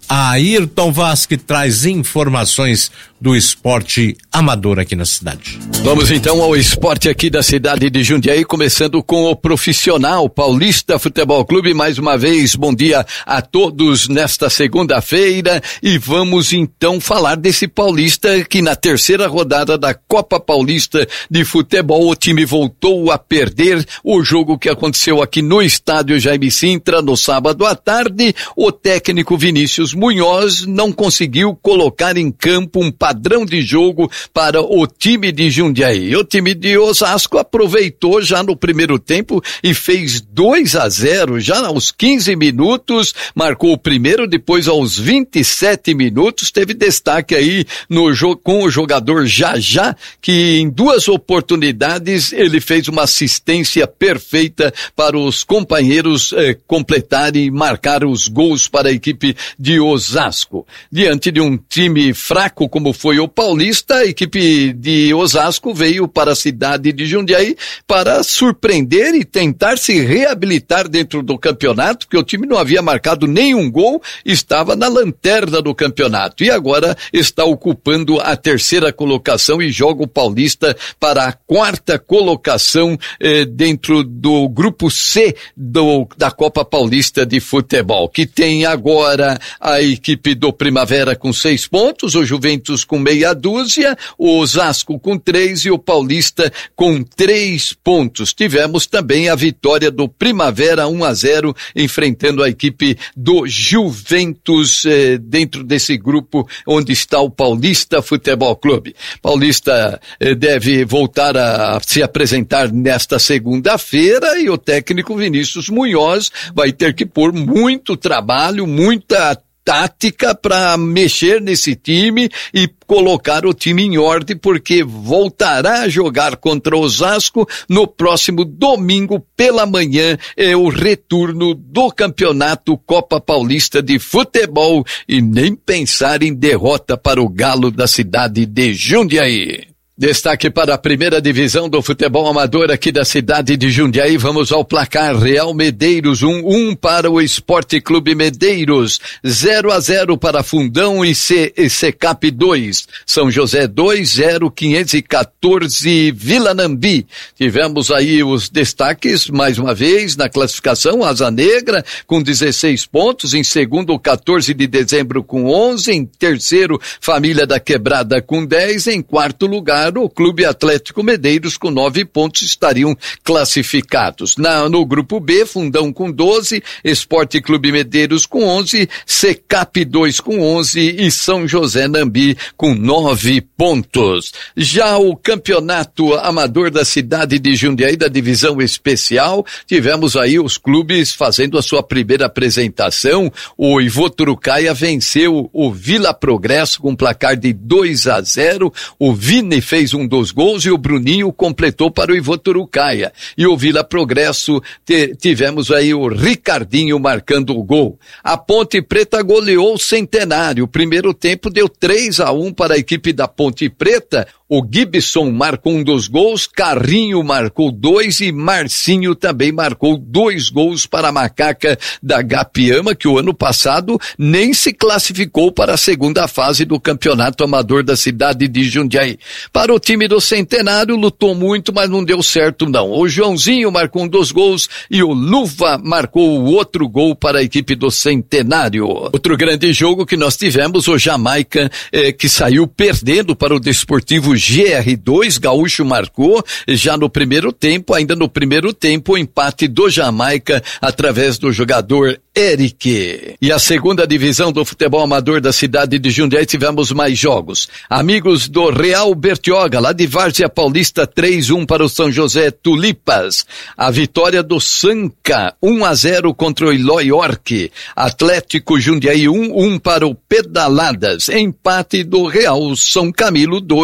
Ayrton Vaz, que traz informações do esporte amador aqui na cidade. Vamos então ao esporte aqui da cidade de Jundiaí, começando com o Profissional Paulista Futebol Clube. Mais uma vez, bom dia a todos nesta segunda-feira, e vamos então falar desse Paulista que na terceira rodada da Copa Paulista de Futebol o time voltou a perder o jogo que aconteceu aqui no estádio Jaime Sintra no sábado à tarde. O técnico Vinícius Munhoz não conseguiu colocar em campo um padrão de jogo para o time de Jundiaí. O time de Osasco aproveitou já no primeiro tempo e fez dois a zero já aos quinze minutos, marcou o primeiro, depois aos vinte e sete minutos teve destaque aí no jogo com o jogador Jajá, que em duas oportunidades ele fez uma assistência perfeita para os companheiros eh, completarem e marcar os gols para a equipe de Osasco. Diante de um time fraco como foi o Paulista, a equipe de Osasco veio para a cidade de Jundiaí para surpreender e tentar se reabilitar dentro do campeonato, porque o time não havia marcado nenhum gol, estava na lanterna do campeonato e agora está ocupando a terceira colocação e joga o Paulista para a quarta colocação eh, dentro do grupo C do, da Copa Paulista de Futebol, que tem agora a equipe do Primavera com seis pontos, o Juventus com meia dúzia, o Osasco com três e o Paulista com três pontos. Tivemos também a vitória do Primavera um a zero enfrentando a equipe do Juventus eh, dentro desse grupo onde está o Paulista Futebol Clube. Paulista eh, deve voltar a se apresentar nesta segunda-feira e o técnico Vinícius Munhoz vai ter que pôr muito trabalho, muita tática para mexer nesse time e colocar o time em ordem, porque voltará a jogar contra o Osasco no próximo domingo pela manhã. É o retorno do campeonato Copa Paulista de Futebol e nem pensar em derrota para o Galo da cidade de Jundiaí. Destaque para a primeira divisão do futebol amador aqui da cidade de Jundiaí. Vamos ao placar. Real Medeiros um a um para o Esporte Clube Medeiros, zero a zero para Fundão e Secap dois, São José dois, zero, quinhentos e quatorze Vila Nambi. Tivemos aí os destaques mais uma vez na classificação: Asa Negra com dezesseis pontos, em segundo o quatorze de dezembro com onze, em terceiro Família da Quebrada com dez, em quarto lugar o Clube Atlético Medeiros com nove pontos estariam classificados. Na, no grupo B, Fundão com doze, Esporte Clube Medeiros com onze, Secap dois com onze e São José Nambi com nove pontos. Já o campeonato amador da cidade de Jundiaí, da divisão especial, tivemos aí os clubes fazendo a sua primeira apresentação. O Ivoturucaia venceu o Vila Progresso com um placar de dois a zero, o Vini fez fez um dos gols e o Bruninho completou para o Ivoturucaia. E o Vila Progresso te, tivemos aí o Ricardinho marcando o gol. A Ponte Preta goleou o Centenário. O primeiro tempo deu três a um para a equipe da Ponte Preta. O Gibson marcou um dos gols, Carrinho marcou dois e Marcinho também marcou dois gols para a Macaca da Gapiama, que o ano passado nem se classificou para a segunda fase do campeonato amador da cidade de Jundiaí. Para o time do Centenário, lutou muito, mas não deu certo não. O Joãozinho marcou um dos gols e o Luva marcou o outro gol para a equipe do Centenário. Outro grande jogo que nós tivemos, o Jamaica, eh, que saiu perdendo para o Desportivo G R dois, Gaúcho marcou já no primeiro tempo, ainda no primeiro tempo o empate do Jamaica através do jogador Eric. E a segunda divisão do futebol amador da cidade de Jundiaí tivemos mais jogos. Amigos do Real Bertioga, lá de Várzea Paulista, três a um para o São José Tulipas. A vitória do Sanca, um a zero contra o Eloy Orque. Atlético Jundiaí um a um para o Pedaladas. Empate do Real São Camilo dois a dois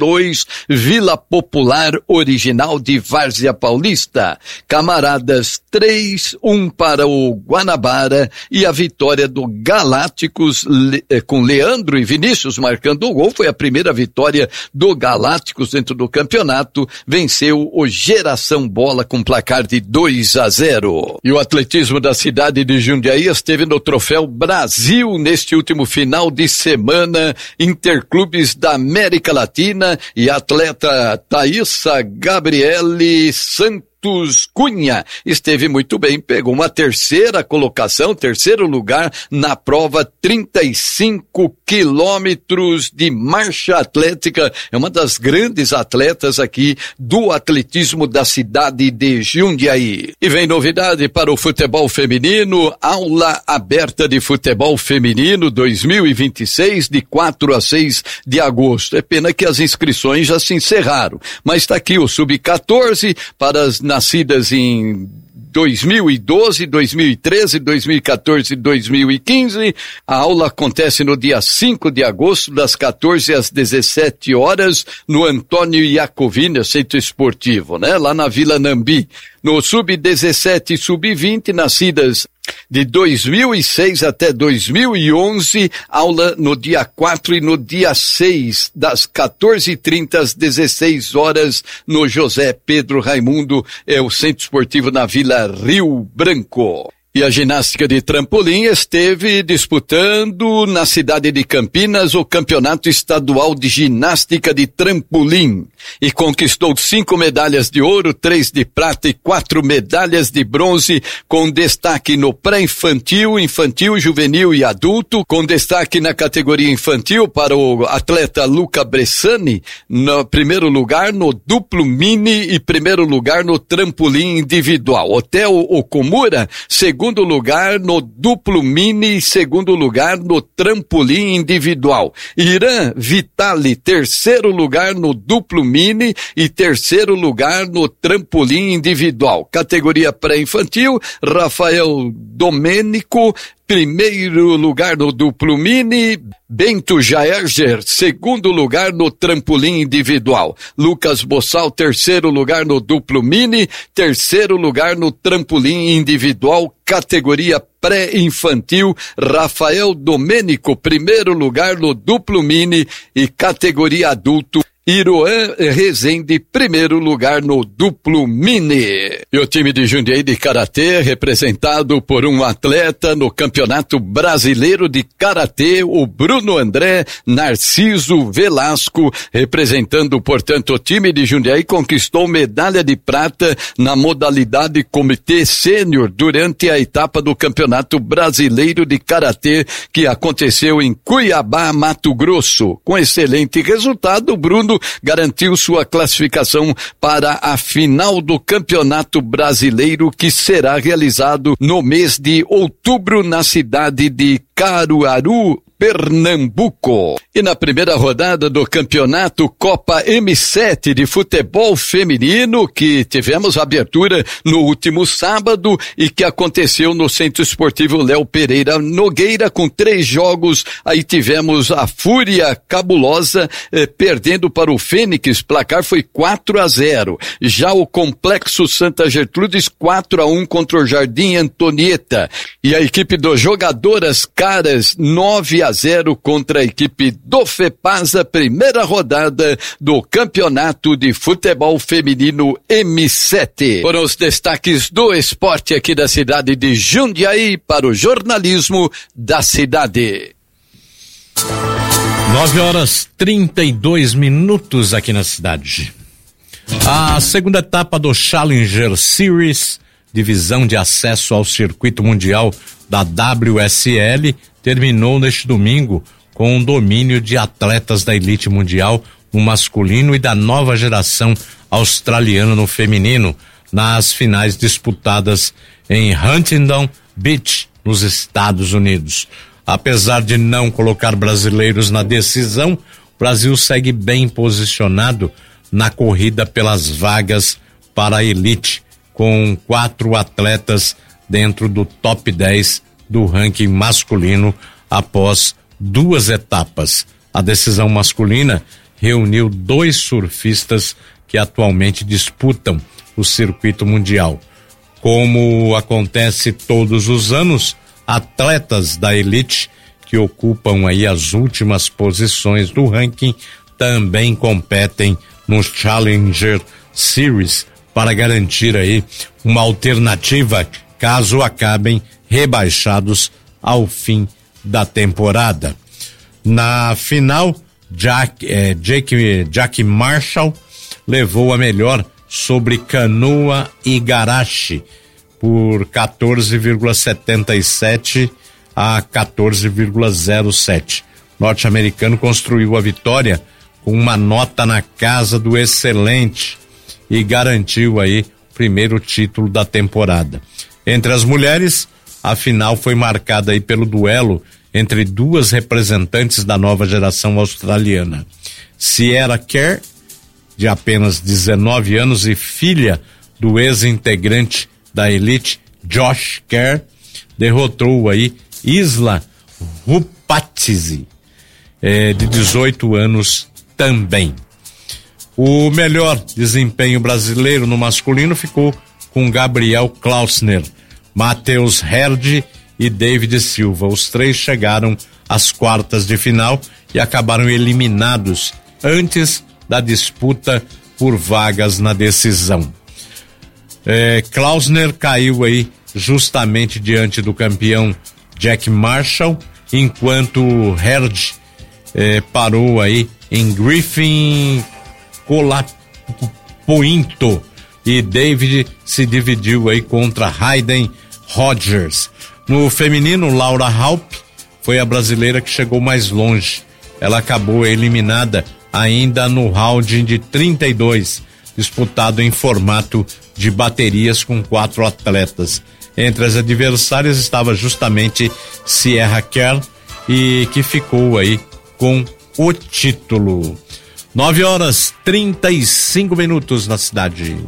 dois, Vila Popular Original de Várzea Paulista. Camaradas três, um para o Guanabara, e a vitória do Galácticos com Leandro e Vinícius marcando o gol. Foi a primeira vitória do Galácticos dentro do campeonato. Venceu o Geração Bola com placar de dois a zero. E o atletismo da cidade de Jundiaí esteve no Troféu Brasil neste último final de semana. Interclubes da América Latina, e a atleta Thaísa Gabriele Santos Cunha esteve muito bem, pegou uma terceira colocação, terceiro lugar na prova trinta e cinco quilômetros de marcha atlética. É uma das grandes atletas aqui do atletismo da cidade de Jundiaí. E vem novidade para o futebol feminino, aula aberta de futebol feminino dois mil e vinte e seis, de quatro a seis de agosto. É pena que as inscrições já se encerraram, mas está aqui o sub quatorze para as nascidas em dois mil e doze, dois mil e treze, dois mil e quatorze e dois mil e quinze. A aula acontece no dia cinco de agosto, das quatorze às dezessete horas, no Antônio Iacovini, centro esportivo, né? Lá na Vila Nambi. No sub dezessete e sub vinte, nascidas de dois mil e seis até dois mil e onze, aula no dia quatro e no dia seis, das quatorze e trinta às dezesseis horas, no José Pedro Raimundo, é o centro esportivo na Vila Rio Branco. E a ginástica de trampolim esteve disputando na cidade de Campinas o campeonato estadual de ginástica de trampolim e conquistou cinco medalhas de ouro, três de prata e quatro medalhas de bronze, com destaque no pré-infantil, infantil, juvenil e adulto, com destaque na categoria infantil para o atleta Luca Bressani, no primeiro lugar no duplo mini e primeiro lugar no trampolim individual. Hotel Okumura, segundo Segundo lugar no duplo mini e segundo lugar no trampolim individual. Irã Vitali, terceiro lugar no duplo mini e terceiro lugar no trampolim individual. Categoria pré-infantil, Rafael Domênico, primeiro lugar no duplo mini, Bento Jaerger, segundo lugar no trampolim individual. Lucas Bossal, terceiro lugar no duplo mini, terceiro lugar no trampolim individual, categoria pré-infantil. Rafael Domênico, primeiro lugar no duplo mini e categoria adulto. Iroan Rezende, primeiro lugar no duplo mini. E o time de Jundiaí de Karatê, representado por um atleta no Campeonato Brasileiro de Karatê, o Bruno André Narciso Velasco, representando, portanto, o time de Jundiaí, conquistou medalha de prata na modalidade Comitê Sênior durante a etapa do Campeonato Brasileiro de Karatê, que aconteceu em Cuiabá, Mato Grosso. Com excelente resultado, o Bruno garantiu sua classificação para a final do Campeonato Brasileiro, que será realizado no mês de outubro na cidade de Caruaru, Pernambuco. E na primeira rodada do campeonato Copa M sete de futebol feminino, que tivemos abertura no último sábado e que aconteceu no Centro Esportivo Léo Pereira Nogueira, com três jogos. Aí tivemos a Fúria Cabulosa eh, perdendo para o Fênix, placar foi quatro a zero. Já o Complexo Santa Gertrudes quatro a um contra o Jardim Antonieta. E a equipe do Jogadoras Caras nove a zero contra a equipe do FEPASA, primeira rodada do Campeonato de Futebol Feminino M sete. Foram os destaques do esporte aqui da cidade de Jundiaí para o jornalismo da cidade. Nove horas trinta e dois minutos aqui na cidade. A segunda etapa do Challenger Series, divisão de acesso ao circuito mundial da W S L, terminou neste domingo com o domínio de atletas da elite mundial no masculino e da nova geração australiana no feminino, nas finais disputadas em Huntington Beach, nos Estados Unidos. Apesar de não colocar brasileiros na decisão, o Brasil segue bem posicionado na corrida pelas vagas para a elite, com quatro atletas dentro do top dez do ranking masculino após duas etapas. A decisão masculina reuniu dois surfistas que atualmente disputam o circuito mundial. Como acontece todos os anos, atletas da elite que ocupam aí as últimas posições do ranking também competem no Challenger Series para garantir aí uma alternativa caso acabem rebaixados ao fim da temporada. Na final, Jack, eh, Jake, Jack Marshall levou a melhor sobre canoa e garache por quatorze vírgula setenta e sete a quatorze vírgula zero sete. Norte-americano construiu a vitória com uma nota na casa do excelente e garantiu aí o primeiro título da temporada. Entre as mulheres, a final foi marcada aí pelo duelo entre duas representantes da nova geração australiana. Sierra Kerr, de apenas dezenove anos e filha do ex-integrante da elite Josh Kerr, derrotou aí Isla Rupatzi, eh, de dezoito anos também. O melhor desempenho brasileiro no masculino ficou com Gabriel Klausner, Matheus Herd e David Silva. Os três chegaram às quartas de final e acabaram eliminados antes da disputa por vagas na decisão. É, Klausner caiu aí justamente diante do campeão Jack Marshall, enquanto Herd é, parou aí em Griffin Colapointo e David se dividiu aí contra Hayden Rogers. No feminino, Laura Halp foi a brasileira que chegou mais longe. Ela acabou eliminada ainda no round de trinta e dois, disputado em formato de baterias com quatro atletas. Entre as adversárias estava justamente Sierra Kerr, e que ficou aí com o título. Nove horas trinta e cinco minutos na cidade.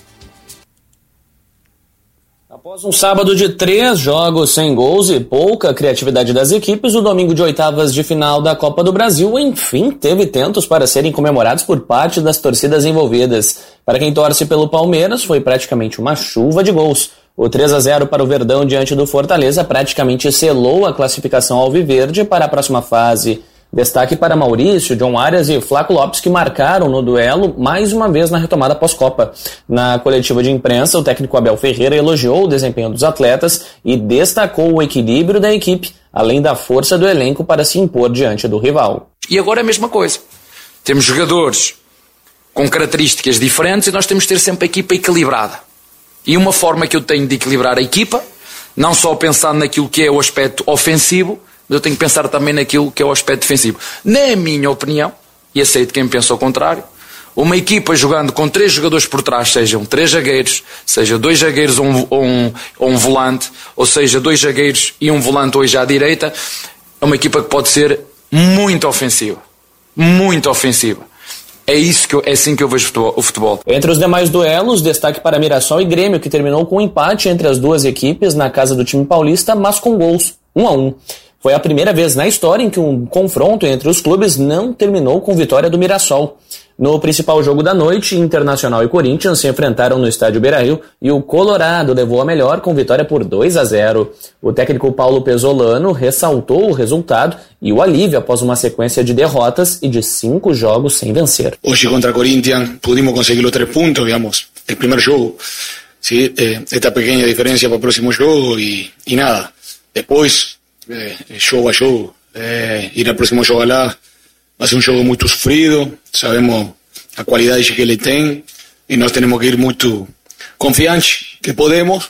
Após um sábado de três jogos sem gols e pouca criatividade das equipes, o domingo de oitavas de final da Copa do Brasil, enfim, teve tentos para serem comemorados por parte das torcidas envolvidas. Para quem torce pelo Palmeiras, foi praticamente uma chuva de gols. O três a zero para o Verdão diante do Fortaleza praticamente selou a classificação alviverde para a próxima fase. Destaque para Maurício, John Arias e Flaco Lopes, que marcaram no duelo mais uma vez na retomada pós-Copa. Na coletiva de imprensa, o técnico Abel Ferreira elogiou o desempenho dos atletas e destacou o equilíbrio da equipe, além da força do elenco para se impor diante do rival. E agora é a mesma coisa. Temos jogadores com características diferentes e nós temos de ter sempre a equipa equilibrada. E uma forma que eu tenho de equilibrar a equipa, não só pensando naquilo que é o aspecto ofensivo, eu tenho que pensar também naquilo que é o aspecto defensivo. Na minha opinião, e aceito quem pensa ao contrário, uma equipa jogando com três jogadores por trás, sejam três zagueiros, seja dois zagueiros ou um, ou um, ou um volante, ou seja, dois zagueiros e um volante hoje à direita, é uma equipa que pode ser muito ofensiva. Muito ofensiva. É, isso que eu, é assim que eu vejo o futebol. Entre os demais duelos, destaque para Mirassol e Grêmio, que terminou com um empate entre as duas equipes na casa do time paulista, mas com gols, um a um. Foi a primeira vez na história em que um confronto entre os clubes não terminou com vitória do Mirassol. No principal jogo da noite, Internacional e Corinthians se enfrentaram no estádio Beira-Rio e o Colorado levou a melhor com vitória por dois a zero. O técnico Paulo Pesolano ressaltou o resultado e o alívio após uma sequência de derrotas e de cinco jogos sem vencer. Hoje contra Corinthians pudimos conseguir os três pontos, digamos, el primeiro jogo. Sí, eh, esta pequena diferença para o próximo jogo e, e nada. Depois, eh, jogo a jogo, eh, ir al próximo jogo lá va a ser um jogo muito sofrido, sabemos a qualidade que ele tem e nós temos que ir muito confiantes que podemos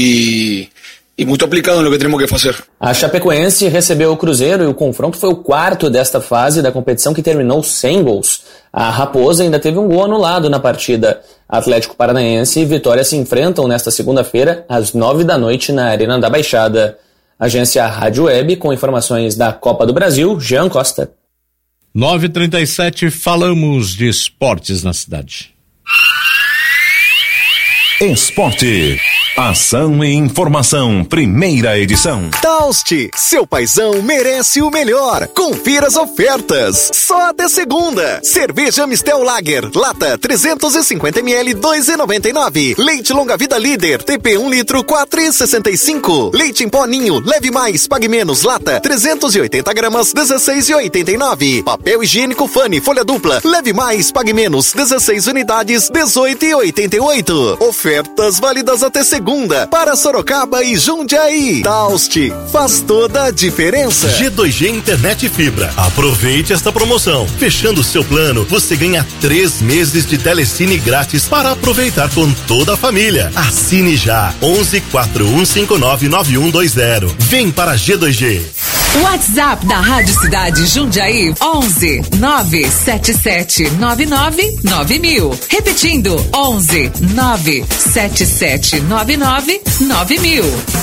e, e muito aplicado no que temos que fazer. A Chapecoense recebeu o Cruzeiro e o confronto foi o quarto desta fase da competição, que terminou sem gols. A Raposa ainda teve um gol anulado na partida. Atlético Paranaense e Vitória se enfrentam nesta segunda-feira às nove da noite na Arena da Baixada. Agência Rádio Web, com informações da Copa do Brasil, Jean Costa. nove e trinta e sete, falamos de esportes na cidade. Esporte. Ação e informação, primeira edição. Taust, seu paizão merece o melhor. Confira as ofertas. Só até segunda. Cerveja Mistel Lager, lata trezentos e cinquenta mililitros, dois reais e noventa e nove centavos. Leite Longa Vida Líder, T P um litro, quatro reais e sessenta e cinco centavos. Leite em pó Ninho, leve mais, pague menos, lata trezentos e oitenta gramas, dezesseis reais e oitenta e nove centavos. Papel higiênico Fani, folha dupla, leve mais, pague menos, dezesseis unidades, dezoito reais e oitenta e oito centavos. Ofertas válidas até segunda. Segunda, para Sorocaba e Jundiaí. Taust, faz toda a diferença. G dois G Internet Fibra. Aproveite esta promoção. Fechando seu plano, você ganha três meses de telecine grátis para aproveitar com toda a família. Assine já. onze, quatro um cinco nove, nove um dois zero. Vem para G dois G. WhatsApp da Rádio Cidade Jundiaí, onze nove sete sete nove nove nove mil. Repetindo, onze nove sete sete nove nove nove mil.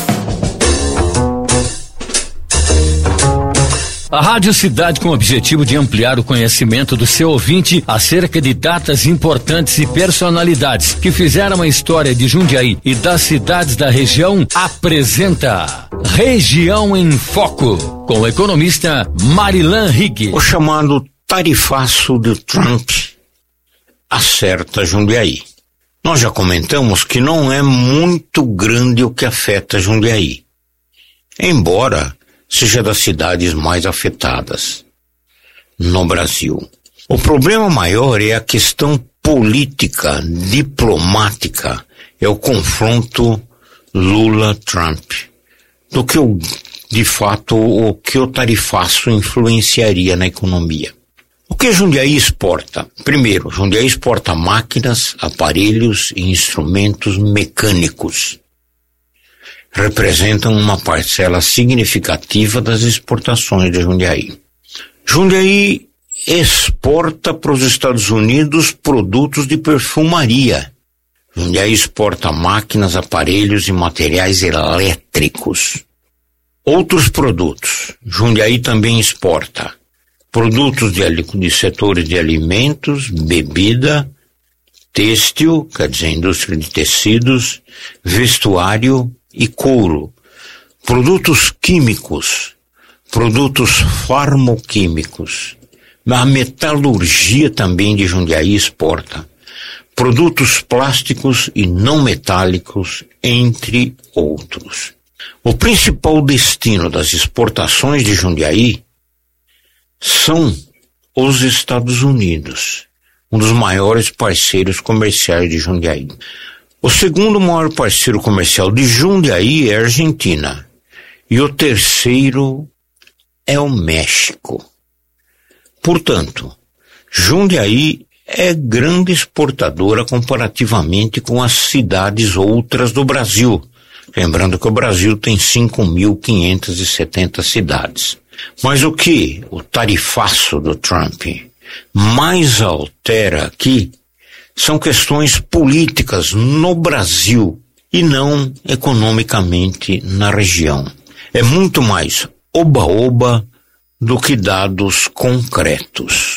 A Rádio Cidade, com o objetivo de ampliar o conhecimento do seu ouvinte acerca de datas importantes e personalidades que fizeram a história de Jundiaí e das cidades da região, apresenta Região em Foco, com o economista Marilan Rigg. O chamado tarifaço de Trump acerta Jundiaí. Nós já comentamos que não é muito grande o que afeta Jundiaí, embora seja das cidades mais afetadas no Brasil. O problema maior é a questão política, diplomática, é o confronto Lula-Trump, do que o, de fato o que o tarifaço influenciaria na economia. O que Jundiaí exporta? Primeiro, Jundiaí exporta máquinas, aparelhos e instrumentos mecânicos. Representam uma parcela significativa das exportações de Jundiaí. Jundiaí exporta para os Estados Unidos produtos de perfumaria. Jundiaí exporta máquinas, aparelhos e materiais elétricos. Outros produtos. Jundiaí também exporta produtos de, de setores de alimentos, bebida, têxtil, quer dizer, indústria de tecidos, vestuário e couro, produtos químicos, produtos farmoquímicos. A metalurgia também de Jundiaí exporta produtos plásticos e não metálicos, entre outros. O principal destino das exportações de Jundiaí são os Estados Unidos, um dos maiores parceiros comerciais de Jundiaí. O segundo maior parceiro comercial de Jundiaí é a Argentina. E o terceiro é o México. Portanto, Jundiaí é grande exportadora comparativamente com as cidades outras do Brasil. Lembrando que o Brasil tem cinco mil quinhentas e setenta cidades. Mas o que o tarifaço do Trump mais altera aqui são questões políticas no Brasil e não economicamente na região. É muito mais oba-oba do que dados concretos.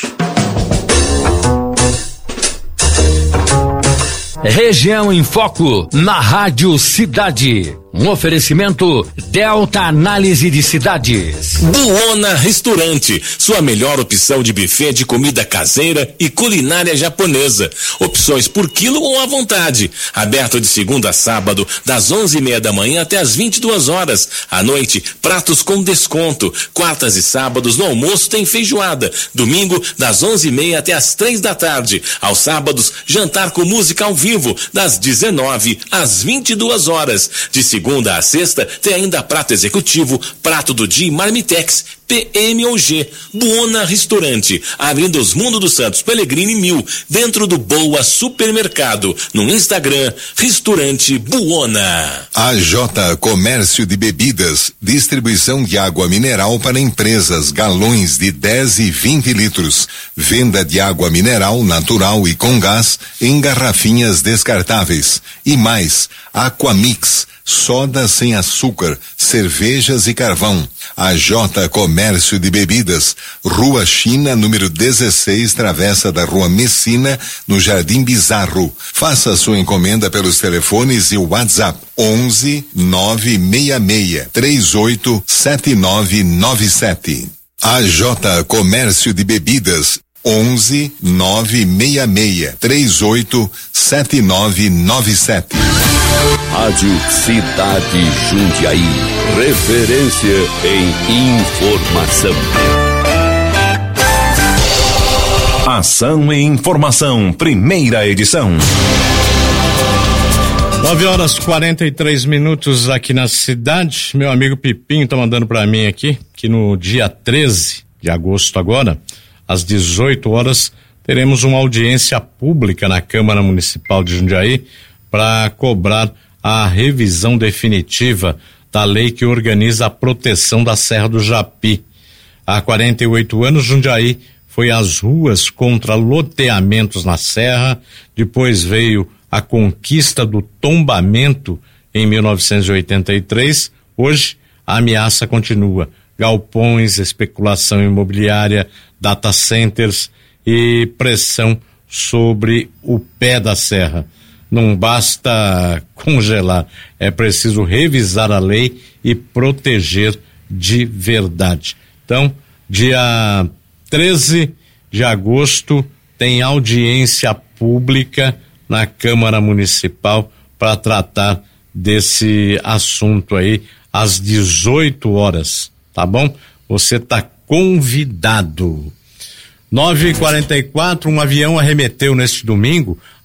Região em Foco, na Rádio Cidade. Um oferecimento Delta Análise de Cidades. Buona Restaurante, sua melhor opção de buffet de comida caseira e culinária japonesa. Opções por quilo ou à vontade. Aberto de segunda a sábado, das onze e meia da manhã até as vinte e duas horas. À noite, pratos com desconto. Quartas e sábados no almoço tem feijoada. Domingo, das onze e meia até as três da tarde. Aos sábados, jantar com música ao vivo, das dezenove às vinte e duas horas. De segunda Segunda a sexta tem ainda prato executivo, prato do dia Marmitex, P M ou G. Buona Restaurante, Avenida Osmundo dos Santos Pellegrini mil, dentro do Boa Supermercado. No Instagram, Restaurante Buona. A J Comércio de Bebidas, distribuição de água mineral para empresas, galões de dez e vinte litros. Venda de água mineral natural e com gás em garrafinhas descartáveis. E mais, Aquamix, soda sem açúcar, cervejas e carvão. A J Comércio de Bebidas, Rua China, número dezesseis, travessa da Rua Messina, no Jardim Bizarro. Faça a sua encomenda pelos telefones e o WhatsApp onze nove seis seis três oito sete nove nove sete. A J Comércio de Bebidas, onze nove seis seis três oito sete nove nove sete. Rádio Cidade Jundiaí, referência em informação. Ação e informação, primeira edição. nove horas e quarenta e três minutos aqui na cidade. Meu amigo Pipinho tá mandando para mim aqui que no dia treze de agosto agora, às dezoito horas, teremos uma audiência pública na Câmara Municipal de Jundiaí para cobrar a revisão definitiva da lei que organiza a proteção da Serra do Japi. Há quarenta e oito anos, Jundiaí foi às ruas contra loteamentos na Serra, depois veio a conquista do tombamento em mil novecentos e oitenta e três. Hoje, a ameaça continua. Galpões, especulação imobiliária, data centers e pressão sobre o pé da serra. Não basta congelar, é preciso revisar a lei e proteger de verdade. Então, dia treze de agosto tem audiência pública na Câmara Municipal para tratar desse assunto aí às dezoito horas, tá bom? Você tá convidado. nove e quarenta e quatro, um avião arremeteu neste domingo